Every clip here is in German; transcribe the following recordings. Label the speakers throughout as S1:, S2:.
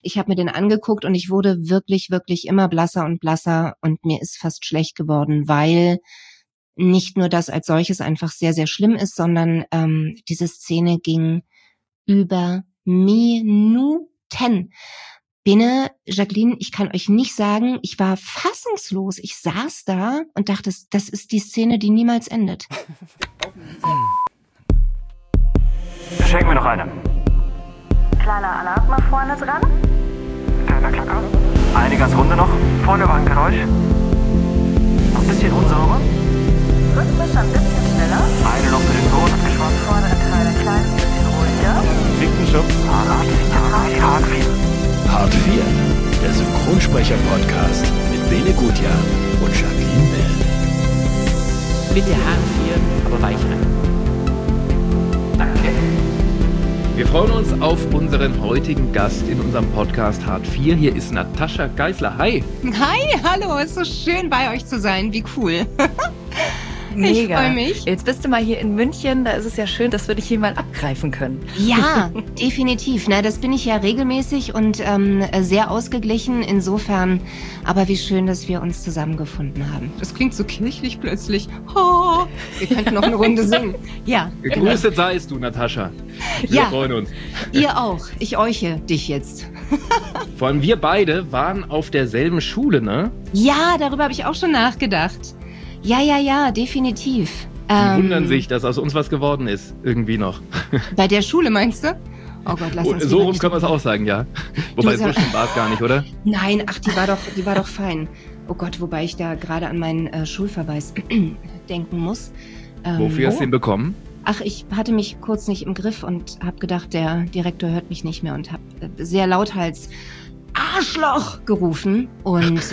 S1: Ich habe mir den angeguckt und ich wurde wirklich, wirklich immer blasser und blasser und mir ist fast schlecht geworden, weil nicht nur das als solches einfach sehr, sehr schlimm ist, sondern diese Szene ging über Minuten. Bene, Jacqueline, ich kann euch nicht sagen, ich war fassungslos. Ich saß da und dachte, das ist die Szene, die niemals endet.
S2: Schenk mir noch eine.
S3: Kleiner Alarm mal vorne dran.
S2: Kleiner Klacker. Eine ganz runde noch. Vorne war ein Geräusch. Noch ein bisschen unsauber.
S3: Rhythmisch ein bisschen schneller.
S2: Eine noch für den Ton abgeschwommen.
S3: Vordere Teil ein kleines bisschen ruhiger.
S2: Klickenstopp. Hart 4.
S4: Hart 4, der Synchronsprecher-Podcast mit Bene Gutjahr und Jacqueline Bell.
S5: Bitte Hart 4, aber weich rein. Danke. Wir freuen uns auf unseren heutigen Gast in unserem Podcast Hart 4. Hier ist Natascha Geisler. Hi.
S1: Hi, hallo, ist so schön bei euch zu sein. Wie cool.
S6: Mega.
S1: Ich freue mich.
S6: Jetzt bist du mal hier in München, da ist es ja schön, dass wir dich hier mal abgreifen können.
S1: Ja, definitiv. Na, das bin ich ja regelmäßig und sehr ausgeglichen. Insofern, aber wie schön, dass wir uns zusammengefunden haben. Das klingt so kirchlich plötzlich. Oh, wir könnten noch eine Runde singen. Ja,
S5: Gegrüßet seist du, Natascha. Wir freuen uns.
S1: Ihr auch. Ich euche dich jetzt.
S5: Vor allem wir beide waren auf derselben Schule, ne?
S1: Ja, darüber habe ich auch schon nachgedacht. Ja, definitiv.
S5: Die wundern sich, dass aus uns was geworden ist. Irgendwie noch.
S1: Bei der Schule meinst du? Oh Gott, lass uns
S5: so rum können wir es auch sagen, ja. Wobei, so schlimm war es gar nicht, oder?
S1: Nein, ach, die war doch fein. Oh Gott, wobei ich da gerade an meinen Schulverweis denken muss.
S5: Wofür hast du ihn bekommen?
S1: Ach, ich hatte mich kurz nicht im Griff und habe gedacht, der Direktor hört mich nicht mehr und habe sehr lauthals Arschloch gerufen. Und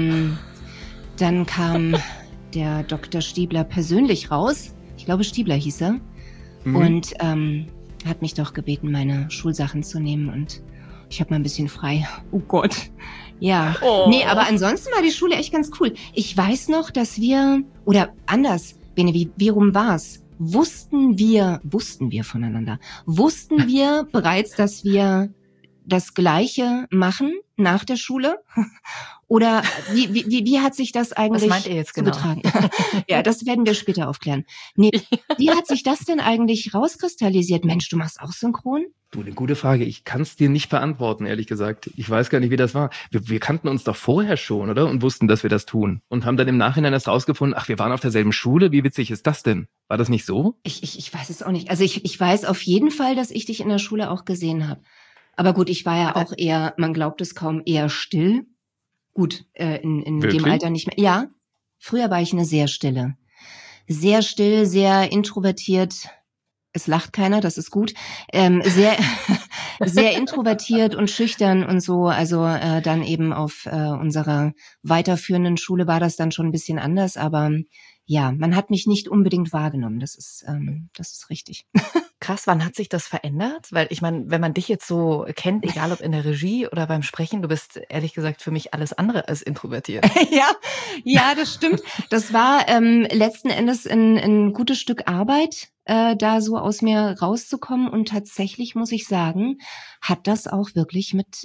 S1: dann kam der Dr. Stiebler persönlich raus. Ich glaube, Stiebler hieß er. Und hat mich doch gebeten, meine Schulsachen zu nehmen. Und ich habe mal ein bisschen frei. Oh Gott. Ja. Oh. Nee, aber ansonsten war die Schule echt ganz cool. Ich weiß noch, dass wir, oder anders, Bene, wie rum war's? Wussten wir voneinander? Wussten wir bereits, dass wir das Gleiche machen nach der Schule? Oder wie hat sich das eigentlich
S6: Was meint ihr jetzt genau?
S1: getragen? Ja, das werden wir später aufklären. Nee, wie hat sich das denn eigentlich rauskristallisiert? Mensch, du machst auch synchron?
S5: Du, eine gute Frage. Ich kann es dir nicht beantworten, ehrlich gesagt. Ich weiß gar nicht, wie das war. Wir kannten uns doch vorher schon, oder? Und wussten, dass wir das tun. Und haben dann im Nachhinein erst rausgefunden, ach, wir waren auf derselben Schule. Wie witzig ist das denn? War das nicht so?
S1: Ich weiß es auch nicht. Also ich weiß auf jeden Fall, dass ich dich in der Schule auch gesehen habe. Aber gut, ich war ja auch eher, man glaubt es kaum, eher still. Gut, in dem Alter nicht mehr. Ja, früher war ich eine sehr stille. Sehr still, sehr introvertiert. Es lacht keiner, das ist gut. Sehr, sehr introvertiert und schüchtern und so. Also dann eben auf unserer weiterführenden Schule war das dann schon ein bisschen anders. Aber ja, man hat mich nicht unbedingt wahrgenommen. Das ist richtig.
S6: Krass, wann hat sich das verändert? Weil ich meine, wenn man dich jetzt so kennt, egal ob in der Regie oder beim Sprechen, du bist ehrlich gesagt für mich alles andere als introvertiert.
S1: Ja, das stimmt. Das war letzten Endes ein gutes Stück Arbeit, da so aus mir rauszukommen. Und tatsächlich muss ich sagen, hat das auch wirklich mit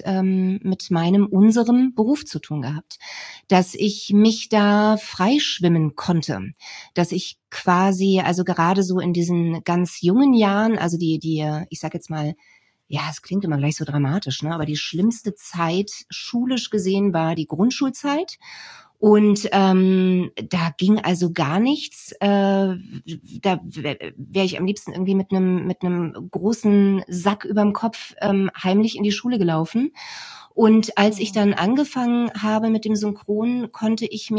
S1: unserem Beruf zu tun gehabt. Dass ich mich da freischwimmen konnte. Dass ich quasi, also gerade so in diesen ganz jungen Jahren, also die, ich sag jetzt mal, ja, es klingt immer gleich so dramatisch, ne? Aber die schlimmste Zeit, schulisch gesehen, war die Grundschulzeit. Und da ging also gar nichts. Da wäre ich am liebsten irgendwie mit einem großen Sack überm Kopf heimlich in die Schule gelaufen. Und als ich dann angefangen habe mit dem Synchron, konnte ich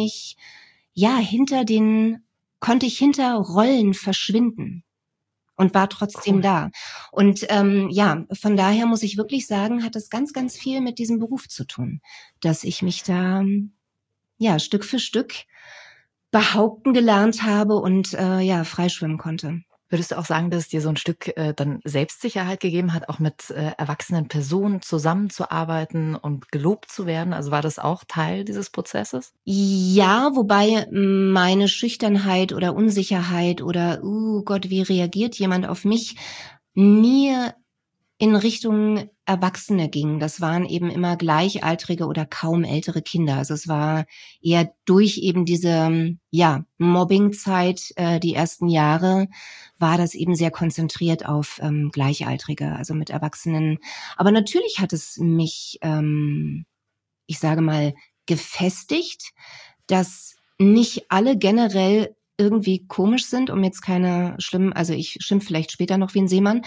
S1: hinter Rollen verschwinden und war trotzdem da. Und von daher muss ich wirklich sagen, hat das ganz, ganz viel mit diesem Beruf zu tun, dass ich mich da Stück für Stück behaupten gelernt habe und freischwimmen konnte.
S6: Würdest du auch sagen, dass es dir so ein Stück dann Selbstsicherheit gegeben hat, auch mit erwachsenen Personen zusammenzuarbeiten und gelobt zu werden? Also war das auch Teil dieses Prozesses?
S1: Ja, wobei meine Schüchternheit oder Unsicherheit oder Gott, wie reagiert jemand auf mich, nie in Richtung Erwachsene ging. Das waren eben immer gleichaltrige oder kaum ältere Kinder. Also es war eher durch eben diese Mobbingzeit, die ersten Jahre, war das eben sehr konzentriert auf Gleichaltrige, also mit Erwachsenen. Aber natürlich hat es mich, ich sage mal, gefestigt, dass nicht alle generell irgendwie komisch sind, um jetzt keine schlimmen, also ich schimpf vielleicht später noch wie ein Seemann,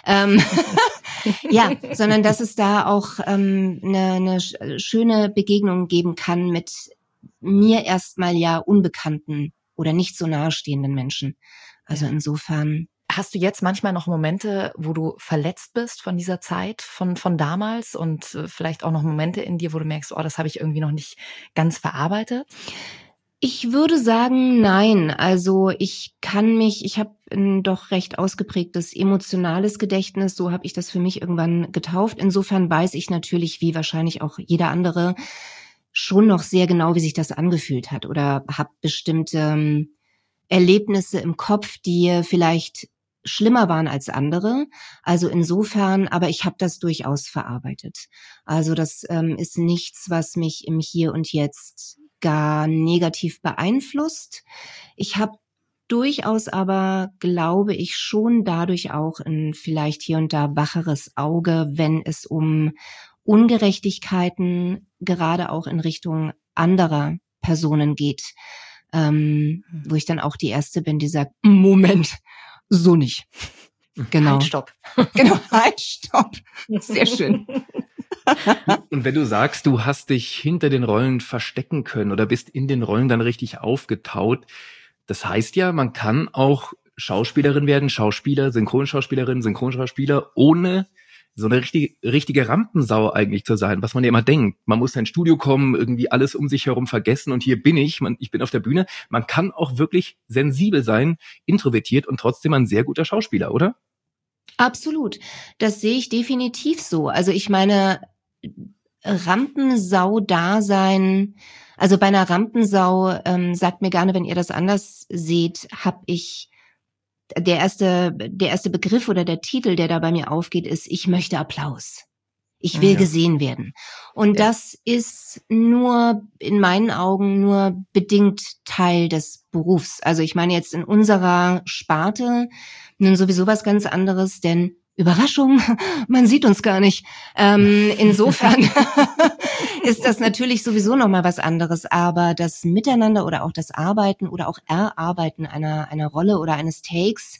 S1: ja, sondern dass es da auch eine schöne Begegnung geben kann mit mir erstmal ja unbekannten oder nicht so nahestehenden Menschen. Also insofern.
S6: Hast du jetzt manchmal noch Momente, wo du verletzt bist von dieser Zeit, von damals und vielleicht auch noch Momente in dir, wo du merkst, oh, das habe ich irgendwie noch nicht ganz verarbeitet?
S1: Ich würde sagen, nein. Also ich habe ein doch recht ausgeprägtes emotionales Gedächtnis, so habe ich das für mich irgendwann getauft. Insofern weiß ich natürlich, wie wahrscheinlich auch jeder andere, schon noch sehr genau, wie sich das angefühlt hat oder habe bestimmte Erlebnisse im Kopf, die vielleicht schlimmer waren als andere. Also insofern, aber ich habe das durchaus verarbeitet. Also das ist nichts, was mich im Hier und Jetzt gar negativ beeinflusst. Ich habe durchaus aber, glaube ich, schon dadurch auch ein vielleicht hier und da wacheres Auge, wenn es um Ungerechtigkeiten gerade auch in Richtung anderer Personen geht, wo ich dann auch die Erste bin, die sagt, Moment, so nicht. Genau.
S6: Halt, stopp.
S1: Genau, halt, stopp. Sehr schön.
S5: Und wenn du sagst, du hast dich hinter den Rollen verstecken können oder bist in den Rollen dann richtig aufgetaut, das heißt ja, man kann auch Schauspielerin werden, Schauspieler, Synchronschauspielerin, Synchronschauspieler, ohne so eine richtige Rampensau eigentlich zu sein, was man ja immer denkt. Man muss ins Studio kommen, irgendwie alles um sich herum vergessen und hier bin ich bin auf der Bühne. Man kann auch wirklich sensibel sein, introvertiert und trotzdem ein sehr guter Schauspieler, oder?
S1: Absolut. Das sehe ich definitiv so. Also ich meine, Rampensau-Dasein, also bei einer Rampensau, sagt mir gerne, wenn ihr das anders seht, der erste Begriff oder der Titel, der da bei mir aufgeht, ist, ich möchte Applaus. Ich will gesehen werden. Und das ist nur, in meinen Augen, nur bedingt Teil des Berufs. Also ich meine jetzt in unserer Sparte nun sowieso was ganz anderes, denn Überraschung, man sieht uns gar nicht. Insofern ist das natürlich sowieso nochmal was anderes. Aber das Miteinander oder auch das Arbeiten oder auch Erarbeiten einer Rolle oder eines Takes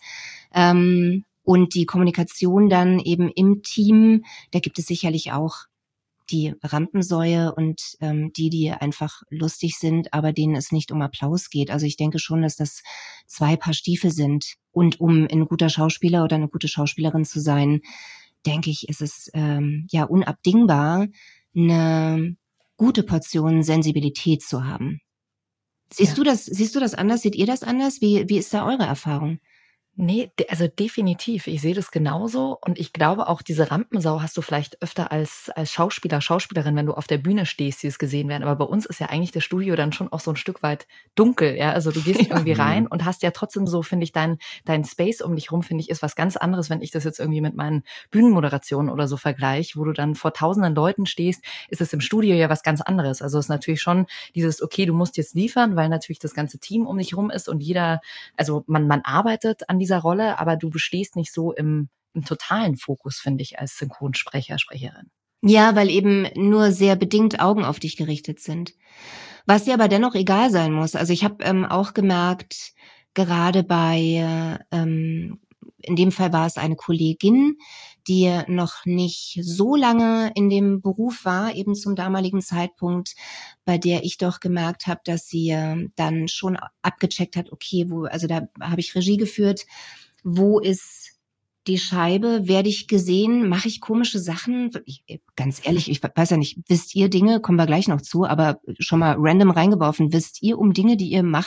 S1: und die Kommunikation dann eben im Team, da gibt es sicherlich auch die Rampensäue und die einfach lustig sind, aber denen es nicht um Applaus geht. Also ich denke schon, dass das 2 Paar Stiefel sind. Und um ein guter Schauspieler oder eine gute Schauspielerin zu sein, denke ich, ist es unabdingbar, eine gute Portion Sensibilität zu haben. Siehst du das anders? Seht ihr das anders? Wie ist da eure Erfahrung?
S6: Nee, also definitiv. Ich sehe das genauso und ich glaube auch, diese Rampensau hast du vielleicht öfter als Schauspieler, Schauspielerin, wenn du auf der Bühne stehst, die es gesehen werden. Aber bei uns ist ja eigentlich das Studio dann schon auch so ein Stück weit dunkel, ja. Also du gehst irgendwie rein und hast ja trotzdem so, finde ich, dein Space um dich rum, finde ich, ist was ganz anderes, wenn ich das jetzt irgendwie mit meinen Bühnenmoderationen oder so vergleiche, wo du dann vor tausenden Leuten stehst, ist es im Studio ja was ganz anderes. Also es ist natürlich schon dieses, okay, du musst jetzt liefern, weil natürlich das ganze Team um dich rum ist und man arbeitet an dieser Rolle, aber du bestehst nicht so im totalen Fokus, finde ich, als Synchronsprecher, Sprecherin.
S1: Ja, weil eben nur sehr bedingt Augen auf dich gerichtet sind. Was dir aber dennoch egal sein muss. Also ich habe auch gemerkt, gerade bei, in dem Fall war es eine Kollegin, die noch nicht so lange in dem Beruf war, eben zum damaligen Zeitpunkt, bei der ich doch gemerkt habe, dass sie dann schon abgecheckt hat, okay, da habe ich Regie geführt, wo ist die Scheibe, werde ich gesehen, mache ich komische Sachen? Ganz ehrlich, ich weiß ja nicht, wisst ihr Dinge, kommen wir gleich noch zu, aber schon mal random reingeworfen, wisst ihr um Dinge, die ihr macht,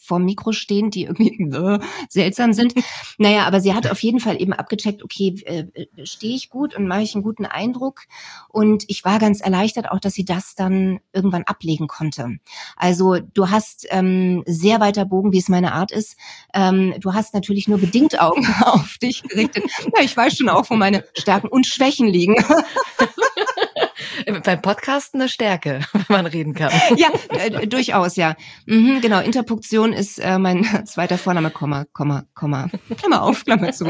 S1: vorm Mikro stehen, die irgendwie seltsam sind. Naja, aber sie hat auf jeden Fall eben abgecheckt, okay, stehe ich gut und mache ich einen guten Eindruck. Und ich war ganz erleichtert auch, dass sie das dann irgendwann ablegen konnte. Also du hast sehr weiter Bogen, wie es meine Art ist. Du hast natürlich nur bedingt Augen auf dich gerichtet. Ja, ich weiß schon auch, wo meine Stärken und Schwächen liegen.
S6: Beim Podcasten eine Stärke, wenn man reden kann.
S1: Ja, durchaus, ja. Genau, Interpunktion ist mein zweiter Vorname, Komma. Klammer auf, Klammer zu.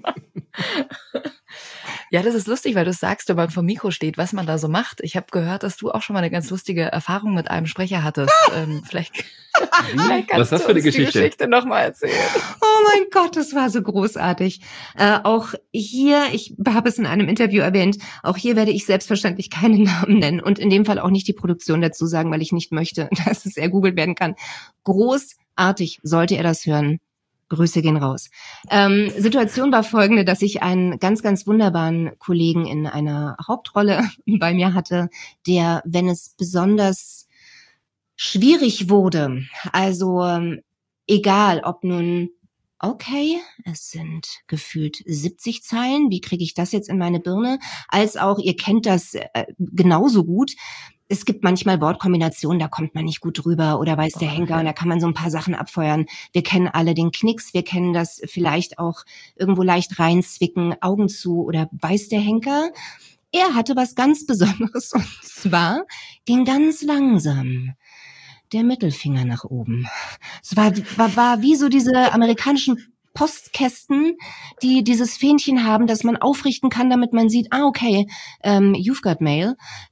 S6: Ja, das ist lustig, weil du sagst, wenn man vor dem Mikro steht, was man da so macht. Ich habe gehört, dass du auch schon mal eine ganz lustige Erfahrung mit einem Sprecher hattest. Vielleicht kannst
S5: Was ist das für eine Geschichte?
S6: Die Geschichte nochmal erzählen.
S1: Oh mein Gott, das war so großartig. Auch hier, ich habe es in einem Interview erwähnt, auch hier werde ich selbstverständlich keinen Namen nennen und in dem Fall auch nicht die Produktion dazu sagen, weil ich nicht möchte, dass es ergoogelt werden kann. Großartig, sollte er das hören. Grüße gehen raus. Situation war folgende, dass ich einen ganz, ganz wunderbaren Kollegen in einer Hauptrolle bei mir hatte, der, wenn es besonders schwierig wurde, also egal, ob nun, okay, es sind gefühlt 70 Zeilen, wie kriege ich das jetzt in meine Birne, als auch, ihr kennt das genauso gut, es gibt manchmal Wortkombinationen, da kommt man nicht gut drüber oder weiß der Henker und da kann man so ein paar Sachen abfeuern. Wir kennen alle den Knicks, wir kennen das vielleicht auch irgendwo leicht reinzwicken, Augen zu oder weiß der Henker. Er hatte was ganz Besonderes und zwar ging ganz langsam der Mittelfinger nach oben. Es war wie so diese amerikanischen Postkästen, die dieses Fähnchen haben, das man aufrichten kann, damit man sieht, okay, you've got mail.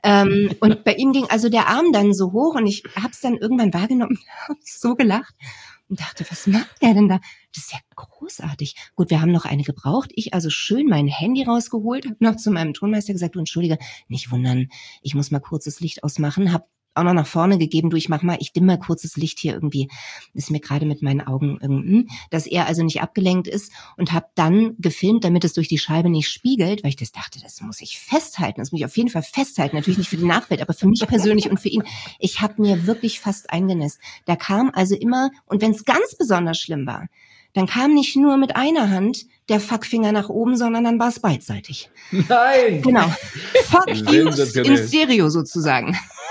S1: Und bei ihm ging also der Arm dann so hoch und ich habe es dann irgendwann wahrgenommen, habe so gelacht und dachte, was macht der denn da? Das ist ja großartig. Gut, wir haben noch eine gebraucht. Ich also schön mein Handy rausgeholt, habe noch zu meinem Tonmeister gesagt, du entschuldige, nicht wundern, ich muss mal kurz das Licht ausmachen, habe auch noch nach vorne gegeben, ich dimm mal kurz das Licht hier irgendwie, ist mir gerade mit meinen Augen, dass er also nicht abgelenkt ist und habe dann gefilmt, damit es durch die Scheibe nicht spiegelt, weil ich das dachte, das muss ich festhalten, das muss ich auf jeden Fall festhalten, natürlich nicht für die Nachwelt, aber für mich persönlich und für ihn. Ich habe mir wirklich fast eingenässt. Da kam also immer, und wenn es ganz besonders schlimm war, dann kam nicht nur mit einer Hand der Fuckfinger nach oben, sondern dann war es beidseitig.
S5: Nein!
S1: Genau. Fuck you in Stereo sozusagen.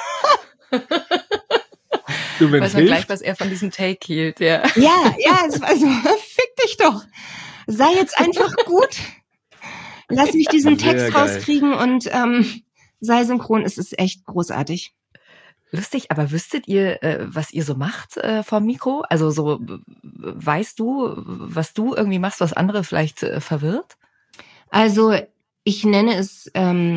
S5: Du,
S6: weiß man gleich, was er von diesem Take hielt. Ja,
S1: es war so, fick dich doch. Sei jetzt einfach gut. Lass mich diesen Text rauskriegen und sei synchron. Es ist echt großartig.
S6: Lustig, aber wüsstet ihr, was ihr so macht vom Mikro? Also so, weißt du, was du irgendwie machst, was andere vielleicht verwirrt?
S1: Also ich nenne es,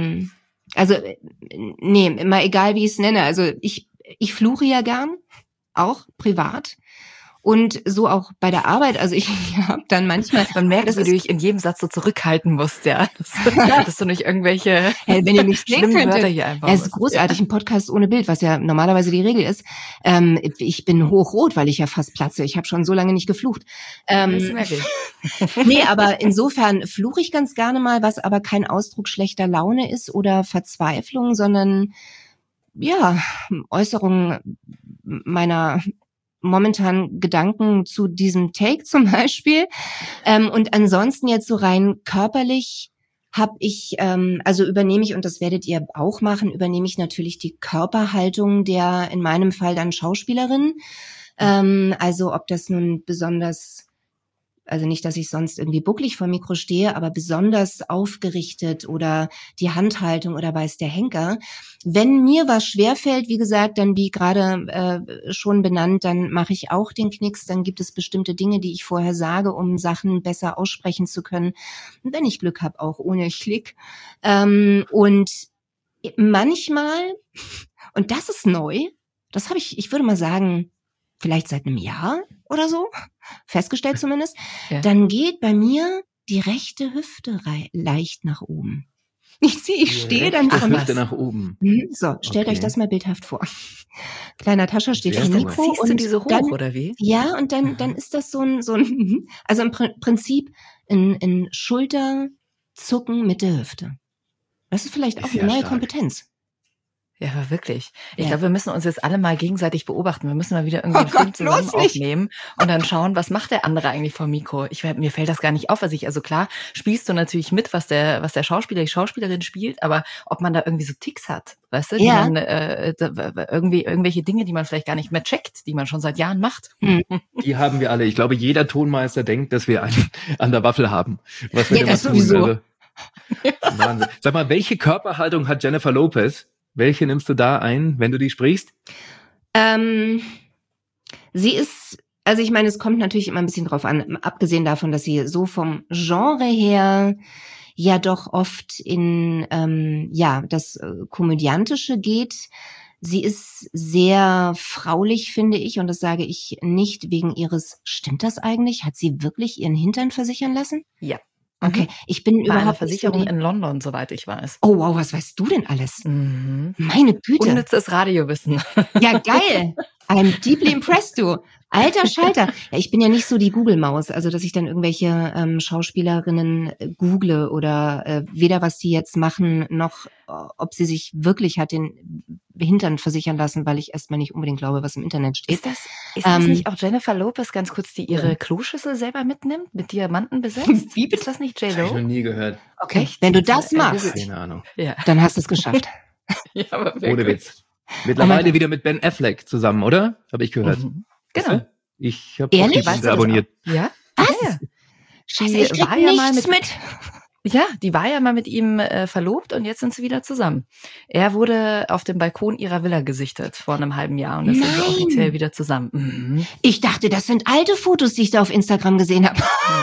S1: immer egal, wie ich es nenne. Also ich fluche ja gern, auch privat. Und so auch bei der Arbeit, also ich habe dann manchmal...
S6: Man merkt, wie du dich in jedem Satz so zurückhalten musst, ja. Dass du nicht irgendwelche
S1: wenn ihr nicht sehen könntet,
S6: Wörter hier einfach
S1: es ist großartig, ein Podcast ohne Bild, was ja normalerweise die Regel ist. Ich bin hochrot, weil ich ja fast platze. Ich habe schon so lange nicht geflucht.
S6: Das merke ich.
S1: Nee, aber insofern fluche ich ganz gerne mal, was aber kein Ausdruck schlechter Laune ist oder Verzweiflung, sondern ja, Äußerung meiner momentan Gedanken zu diesem Take zum Beispiel. Und ansonsten jetzt so rein körperlich habe ich, übernehme ich, und das werdet ihr auch machen, übernehme ich natürlich die Körperhaltung der, in meinem Fall dann Schauspielerin. Also ob das nun besonders, also nicht, dass ich sonst irgendwie bucklig vor Mikro stehe, aber besonders aufgerichtet oder die Handhaltung oder weiß der Henker. Wenn mir was schwerfällt, wie gesagt, dann wie gerade schon benannt, dann mache ich auch den Knicks. Dann gibt es bestimmte Dinge, die ich vorher sage, um Sachen besser aussprechen zu können. Und wenn ich Glück habe, auch ohne Klick. Und manchmal, und das ist neu, das habe ich würde mal sagen, vielleicht seit einem Jahr oder so, festgestellt zumindest, ja. Dann geht bei mir die rechte Hüfte leicht nach oben. Ich stehe dann
S5: von Hüfte nach oben.
S1: So, stellt euch das mal bildhaft vor. Kleiner Tascha steht vor Mikro
S6: und du diese hoch,
S1: dann,
S6: oder wie?
S1: Ja, und dann ist das so ein also im Prinzip ein Schulterzucken mit der Hüfte. Das ist vielleicht auch eine neue Kompetenz.
S6: Ja, aber wirklich. Ich
S1: Ja.
S6: glaube, wir müssen uns jetzt alle mal gegenseitig beobachten. Wir müssen mal wieder irgendwie einen Film zusammen
S1: bloß nicht.
S6: aufnehmen und dann schauen, was macht der andere eigentlich vom Mikro. Mir fällt das gar nicht auf. Also klar, spielst du natürlich mit, was der Schauspieler, die Schauspielerin spielt, aber ob man da irgendwie so Ticks hat, weißt du, die
S1: Ja.
S6: man irgendwelche Dinge, die man vielleicht gar nicht mehr checkt, die man schon seit Jahren macht.
S5: Die haben wir alle. Ich glaube, jeder Tonmeister denkt, dass wir einen an der Waffel haben. Was wir
S1: Ja,
S5: denn
S1: das
S5: mal
S1: sowieso.
S5: Also, Wahnsinn. Sag mal, welche Körperhaltung hat Jennifer Lopez? Welche nimmst du da ein, wenn du die sprichst?
S1: Sie ist, also ich meine, es kommt natürlich immer ein bisschen drauf an, abgesehen davon, dass sie so vom Genre her ja doch oft in das Komödiantische geht. Sie ist sehr fraulich, finde ich, und das sage ich nicht wegen ihres, stimmt das eigentlich? Hat sie wirklich ihren Hintern versichern lassen?
S6: Ja.
S1: Okay, ich bin
S6: Bei einer
S1: überhaupt nicht so
S6: Versicherung
S1: die...
S6: in London, soweit ich weiß.
S1: Oh wow, was weißt du denn alles?
S6: Mhm.
S1: Meine Güte.
S6: Unnützes Radiowissen.
S1: Ja, geil. I'm deeply impressed, du. Alter Schalter. Ja, ich bin ja nicht so die Google-Maus, also dass ich dann irgendwelche Schauspielerinnen google oder weder was die jetzt machen, noch ob sie sich wirklich hat den Hintern versichern lassen, weil ich erstmal nicht unbedingt glaube, was im Internet steht.
S6: Ist das nicht auch Jennifer Lopez, ganz kurz, die ihre Kloschüssel selber mitnimmt, mit Diamanten besetzt?
S1: Wie bitte?
S6: Ist das nicht
S5: Habe ich noch
S6: J-Lo?
S5: nie gehört.
S1: Okay,
S6: Echt?
S1: wenn du das machst,
S5: Keine Ahnung.
S6: Ja.
S1: dann hast du es geschafft.
S6: Ja, aber
S5: Ohne
S6: wirklich.
S5: Witz. Mittlerweile
S1: Gott.
S5: wieder mit Ben Affleck zusammen, oder? Habe ich gehört.
S6: Mhm. Genau.
S5: Ich habe
S1: Ehrlich?
S5: auch
S6: Weißt
S5: die
S6: du das
S5: abonniert.
S6: Ja?
S1: Was?
S6: Ja, ja.
S1: Scheiße,
S6: Die
S1: ich krieg
S6: war ja mal
S1: nichts mit.
S6: Ja, die war ja mal mit ihm verlobt und jetzt sind sie wieder zusammen. Er wurde auf dem Balkon ihrer Villa gesichtet vor einem halben Jahr und jetzt sind sie
S1: Nein.
S6: offiziell wieder zusammen. Mhm.
S1: Ich dachte, das sind alte Fotos, die ich da auf Instagram gesehen habe.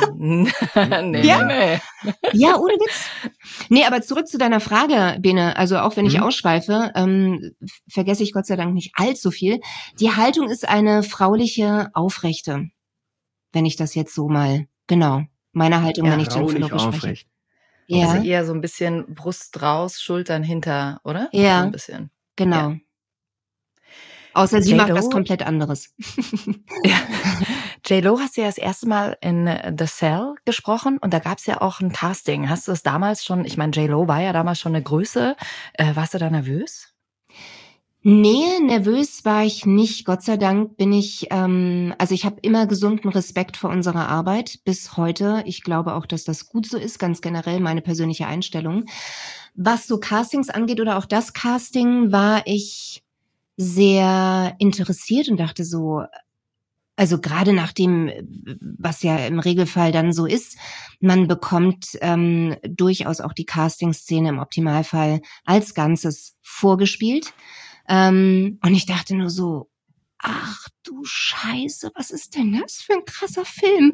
S6: nee,
S1: Ja?
S6: nee.
S1: Ja, ohne Witz. Nee, aber zurück zu deiner Frage, Bene. Also auch wenn ich ausschweife, vergesse ich Gott sei Dank nicht allzu viel. Die Haltung ist eine frauliche, aufrechte. Wenn ich das jetzt so mal, genau, meine Haltung,
S6: Ja,
S1: wenn ich dann
S5: Traulich
S1: philologisch spreche.
S5: aufrecht.
S1: Ja,
S6: Also eher so ein bisschen Brust raus, Schultern hinter, oder?
S1: Ja.
S6: So ein bisschen.
S1: genau.
S6: Ja.
S1: Außer sie macht
S6: J.Lo?
S1: was komplett anderes.
S6: Ja. J.Lo hast du ja das erste Mal in The Cell gesprochen und da gab es ja auch ein Casting. Hast du das damals schon, ich meine, J.Lo war ja damals schon eine Größe. Warst du da nervös?
S1: Nee, nervös war ich nicht. Gott sei Dank bin ich, also ich habe immer gesunden Respekt vor unserer Arbeit bis heute. Ich glaube auch, dass das gut so ist, ganz generell meine persönliche Einstellung. Was so Castings angeht oder auch das Casting, war ich sehr interessiert und dachte so, also gerade nach dem, was ja im Regelfall dann so ist, man bekommt durchaus auch die Casting-Szene im Optimalfall als Ganzes vorgespielt. Und ich dachte nur so, ach du Scheiße, was ist denn das für ein krasser Film?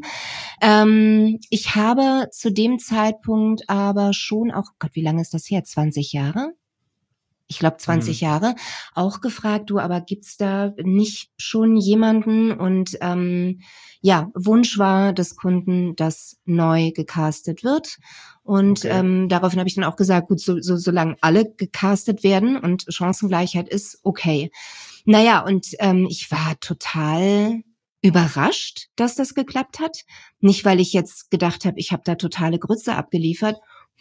S1: Ich habe zu dem Zeitpunkt aber schon auch, Gott, wie lange ist das her? 20 Jahre? Ich glaube 20 Jahre, auch gefragt, du, aber gibt's da nicht schon jemanden? Und Wunsch war des Kunden, dass neu gecastet wird. Und daraufhin habe ich dann auch gesagt, gut, solange alle gecastet werden und Chancengleichheit ist, okay. Naja, und ich war total überrascht, dass das geklappt hat. Nicht, weil ich jetzt gedacht habe, ich habe da totale Grütze abgeliefert.